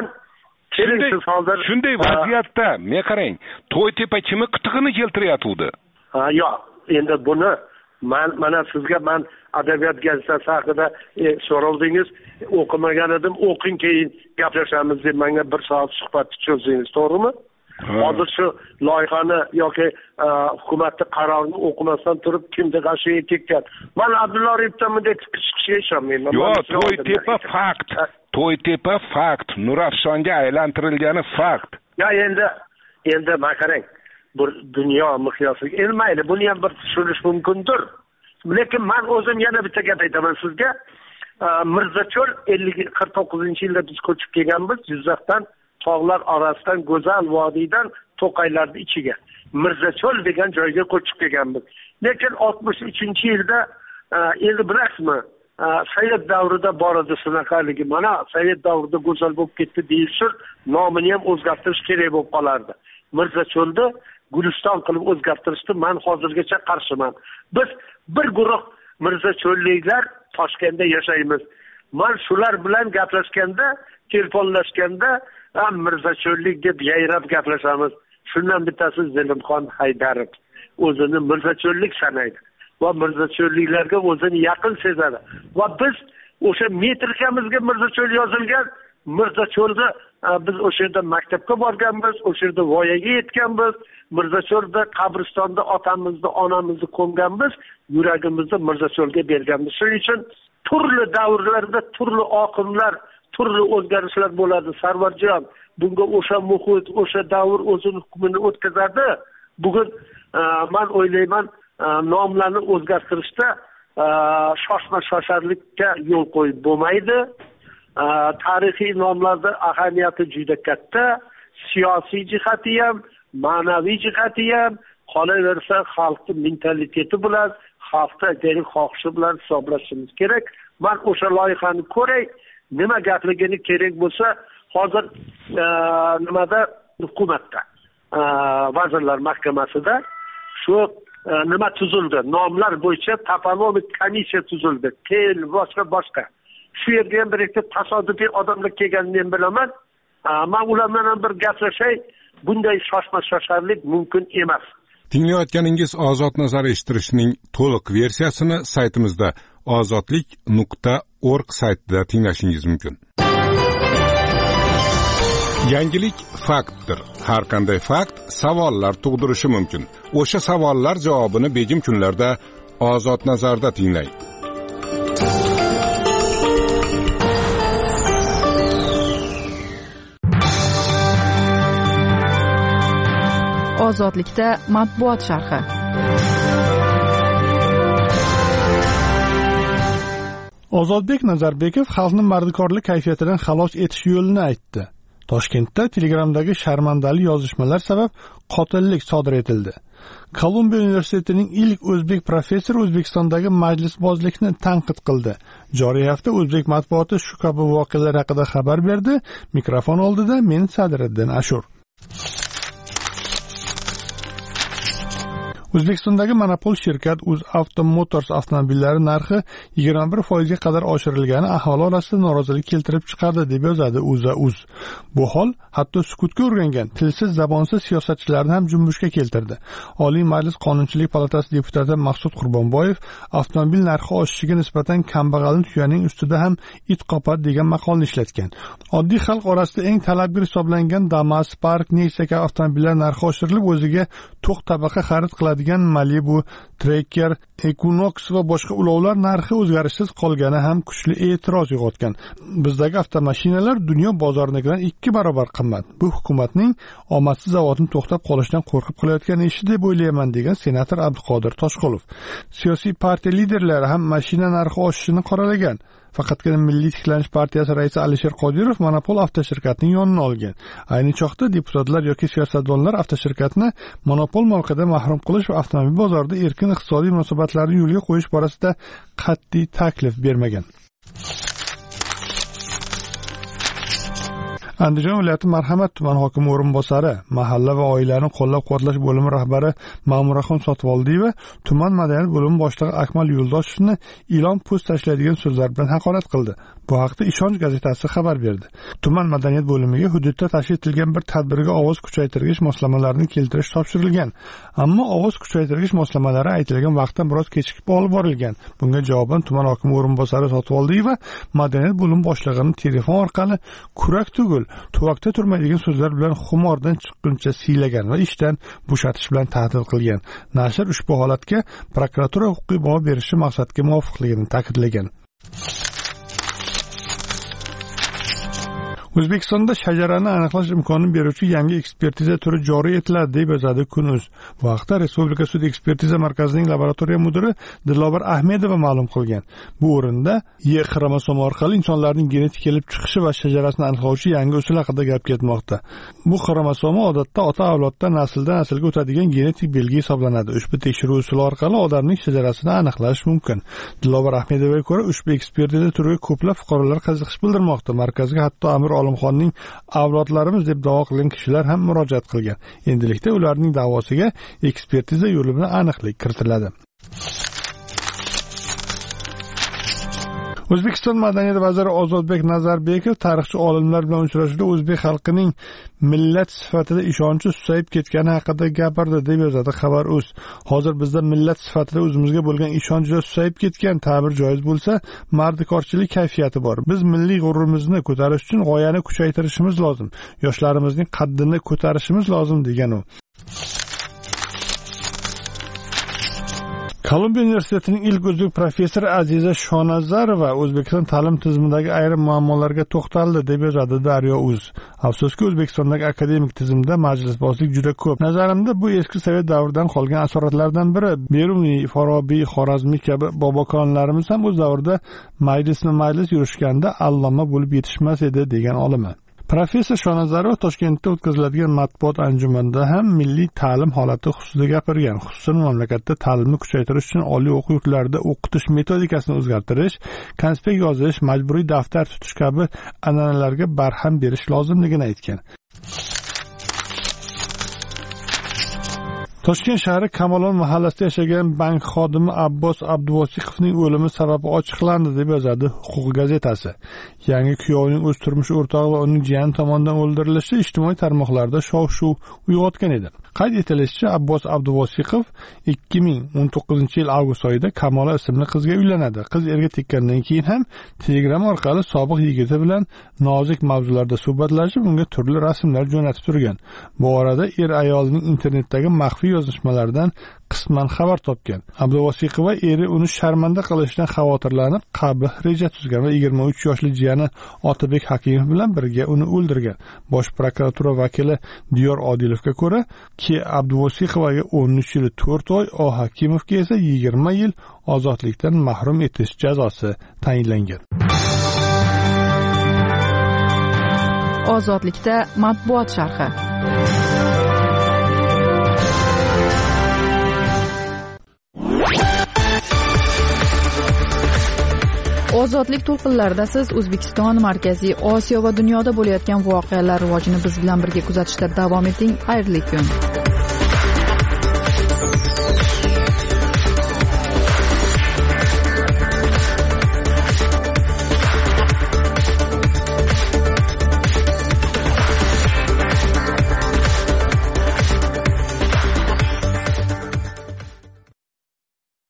shunday vaziyatda, men qarang, To'ytepa kimi qitig'ini keltiryapti. Ha, yo'q. Endi buni men mana sizga men adabiyot gazetasi haqida e, so'rovdingiz, o'qimagan edim, o'qing keyin gaplashamiz deb menga bir soat suhbat cho'zdingiz, to'g'rimi? Hozir shu loyihani yoki hukumatning qarorini o'qimasdan turib kimdir g'ashiga ketgan. Men Abdulla Aripovdan bunday chiqishga ishonmayman. Yo'q, To'ytepa fakt. To'ytepa fakt. Nurafshonga aylantirilgani fakt. Ya endi endi men qarang, bir dunyo miqyosiga endi mayli, buni ham bir tushunish mumkindir. Lekin men o'zim yana bitta gap aytaman sizga. Mirzacho'l qirq to'qqizinchi yilda biz ko'chib kelganmiz Jizzaxdan, tog'lar orasidan, go'zal vodiydan To'qaylarning ichiga. Mirzacho'l degan joyga ko'chib kelganmiz. Lekin oltmish uchinchi yilda endi bilasizmi, Sovet davrida bor edi shunaqaligi. Mana Sovet davrida go'zal bo'lib ketdi deyilsa, nomini ham o'zgartirish kerak bo'lib qolardi. Mirzacho'lda Guliston qilib o'zgartirishni men hozirgacha qarshiman. Biz bir guruh Mirzacho'lliklar Toshkentda yashaymiz. Men shular bilan gaplashganda, telefonlashganda ham Mirzacho'llik deb yayrab gaplashamiz. Shundan bittasi Zilimxon Haydarov. O'zini Mirzacho'llik sanaydi va Mirzacho'lliklarga o'zini yaqin sezadi. Va biz o'sha metrikamizga Mirzacho'l yozilgan, Mirzacho'lda biz o'sha yerda maktabga borganmiz, o'sha yerda voyaga yetganmiz. Mirzacho'lda qabristonda otamizni, onamizni ko'mganmiz, yuragimizni Mirzacho'lga berganmiz. Shuning uchun turli davrlarda turli oqimlar, turli o'zgarishlar bo'ladi. Sarvarjon bunga o'sha muhit, o'sha davr o'zining hukmini o'tkazadi. Bugun men o'ylayman, nomlarni o'zgartirishda shoshma shosharlikka yo'l qo'yib bo'lmaydi. Tarixiy nomlarda ahamiyati juda katta, siyosiy jihati ham, ma'naviy jihati ham, qolaversa xalqning mentaliteti bilan, xalqning xohishi bilan hisoblashimiz kerak. Men o'sha loyihani ko'ray, nima gapligini kerak bo'lsa, hozir nimada hukumatda vazirlar mahkamasida shu nima tuzildi, nomlar bo'yicha toponomik komissiya tuzildi, til boshqa boshqa. Shu yerga ham bir ikkita tasodifiy odamlar kelganini men bilaman. Men ular bilan bir gaplashay, bunday shoshma shosharlik mumkin emas. Tinglayotganingiz Ozod nazar eshittirishning to'liq versiyasini saytimizda ozodlik nuqta org saytida tinglashingiz mumkin. Yangilik faktdir. Har qanday fakt savollar tug'dirishi mumkin. O'sha savollar javobini begim kunlarda Ozod nazarda tinglang. Ozodlikda matbuot sharhi. Ozodbek Nazarbekov xalqni mardikorlik kayfiyatidan xalos etish yo'lini aytdi. Toshkentda Telegramdagi sharmandali yozishmalar sabab qotillik sodir etildi. Kolumbiya universitetining ilk o'zbek professori O'zbekistondagi majlisbozlikni tanqid qildi. Joriy hafta o'zbek matbuoti shu kabi voqealar haqida xabar berdi. Mikrofon oldida men Sadiriddin Ashur. O'zbekistondagi monopol shirkat UzAuto Motors avtomobillari narxi yigirma bir foiz ga qadar oshirilgani aholi orasida norozilik keltirib chiqardi deb yozadi UzAuz. Bu hol hatto sukutga o'rgangan tilsiz zabonsiz siyosatchilarni ham junbushga keltirdi. Oliy Majlis Qonunchilik palatasi deputati Maqsud Qurbonboyev avtomobil narxi oshishiga nisbatan kambag'alning tuyaning ustida ham it qopadi degan maqolni ishlatgan. Oddiy xalq orasida eng talabgir hisoblangan Damas, Spark, Nexia kabi avtomobillar narxi oshirilib o'ziga to'q tabaqa xarid qiladigan Malibu, Tracker, Equinox va boshqa ulovlar narxi o'zgarishsiz qolgani ham kuchli e'tiroz uyg'otgan. Bizdagi avtomashinalar dunyo bozoridagidan ikki barobar qimmat. Bu hukumatning omadsiz zavodni to'xtab qolishidan qo'rqib qilayotgan ishi deb o'ylayman degan senator Abduqodir Toshqulov. Siyosiy partiya liderlari ham mashina narxi oshishini qoralagan. Faqatgina Milliy tiklanish partiyasi raisi Alisher Qodirov monopol avtoshirkatning yonini olgan. Ayni chog'da deputatlar yoki siyosatdonlar avtoshirkatni monopol mavqedan mahrum qilish va avtomobil bozorida erkin iqtisodiy munosabatlarni yo'lga qo'yish borasida qat'iy taklif bermagan. Andijon viloyati Marhamat tuman hokimi o'rinbosari, mahalla va oilalarni qo'llab-quvvatlash bo'limi rahbari Ma'muraxon Sotvoldiyeva tuman madaniyat bo'limi boshlig'i Akmal Yo'ldoshevni ilon post tashlaydigan so'zlar bilan haqorat qildi. Bu haqda Ishonch gazetasi xabar berdi. Tuman madaniyat bo'limiga hududda tashkil etilgan bir tadbirga ovoz kuchaytirgich moslamalarini keltirish topshirilgan. Ammo ovoz kuchaytirgich moslamalari aytilgan vaqtdan biroz kechikib olib borilgan. Bunga javoban tuman hokimi o'rinbosari Sotvoldiyeva madaniyat bo'limi boshlig'ini telefon orqali kurak tugul tuvakda turmaydigan so'zlar bilan xumordan chiqquncha siylagan va ishdan bo'shatish bilan tahdid qilgan. Nashr ushbu holatga prokuratura huquqiy baho berishi maqsadga muvofiqligini ta'kidlagan. O'zbekistonda shajarani aniqlash imkonini beruvchi yangi ekspertiza turi joriy etiladi deb yozadi Kun.uz. Bu haqda Respublika sud ekspertiza markazining laboratoriya mudiri Dilobar Ahmedova ma'lum qilgan. Bu o'rinda Y xromosomi orqali insonlarning genetik kelib chiqishi va shajarasini aniqlovchi yangi usul haqida gap ketmoqda. Bu xromosoma odatda ota avloddan nasldan naslga o'tadigan genetik belgi hisoblanadi. Ushbu tekshiruv usuli orqali odamning shajarasini aniqlash mumkin. Dilobar Ahmedovaga ko'ra, ushbu ekspertiza turiga ko'plab fuqarolar qiziqish bildirmoqda. Markazga hatto Amir Olimxonning avlodlarimiz deb da'vo qilgan kishilar ham murojaat qilgan. Endilikda ularning da'vosiga ekspertiza yo'li bilan aniqlik kiritiladi. O'zbekiston madaniyat vaziri Ozodbek Nazarbekov tarixchi olimlar bilan uchrashuvda o'zbek xalqining millat sifatida ishonchi susayib ketgani haqida gapirdi deb yozadi Xabar.uz. Hozir bizda millat sifatida o'zimizga bo'lgan ishonch juda susayib ketgan, ta'bir joiz bo'lsa, mardikorchilik kayfiyati bor. Biz milliy g'ururimizni ko'tarish uchun g'oyani kuchaytirishimiz lozim. Yoshlarimizning qaddini ko'tarishimiz lozim degan u. Kolumbiya universitetining ilk o'zbek professori Aziza Shonazarova O'zbekiston ta'lim tizimidagi ayrim muammolarga to'xtaldi deb yozadi Daryo.uz. Afsuski, O'zbekistondagi akademik tizimda majlisbozlik juda ko'p. Nazarimda bu eski sovet davridan qolgan asoratlardan biri. Beruniy, Forobiy, Xorazmiy kabi bobokonlarimiz ham o'z davrida majlisma-majlis yurishganda alloma bo'lib yetishmas edi degan olima. Professor Shonazarova Toshkentda o'tkaziladigan matbuot anjumanida ham milliy ta'lim holati xususida gapirgan. Xususan, mamlakatda ta'limni kuchaytirish uchun oliy o'quv yurtlarida o'qitish metodikasini o'zgartirish, konspekt yozish, majburiy daftar tutish kabi an'analarga barham berish lozimligini aytgan. Toshkent shahri Kamolon mahallasida yashagan bank xodimi Abbos Abduvosiqovning o'limi sababi ochiqlandi deb yozadi Huquq gazetasi. Yangi kuyovning o'z turmush o'rtog'i va uning jiyani tomonidan o'ldirilishi ijtimoiy tarmoqlarda shov-shuv uyg'otgan edi. Qayd etilishicha, Abbos Abduvosiqov ikki ming o'n to'qqizinchi yil avgust oyida Kamola ismli qizga uylanadi. Qiz erga tekkandan keyin ham Telegram orqali sobiq yigiti bilan nozik mavzularda suhbatlashib, unga turli rasmlar jo'natib turgan. Bu orada er ayolning internetdagi maxfiy yozishmalaridan qisman xabar topgan. Abduvosiqova eri uni sharmanda qilishdan xavotirlanib, qabih reja tuzgan va yigirma uch yoshli jiyani Otabek Hakimov bilan birga uni o'ldirgan. Bosh prokuratura vakili Diyor Odilovga ko'ra, ki Abduvosiqovaga o'n uch yil to'rt oy, O Hakimovga esa yigirma yil ozodlikdan mahrum etish jazosi tayinlangan. Ozodlikda matbuot sharhi. Ozodlik to'lqinlarida siz O'zbekiston, Markaziy Osiyo va dunyoda bo'layotgan voqealar rivojini biz bilan birga kuzatishda davom eting. Xayrli kun.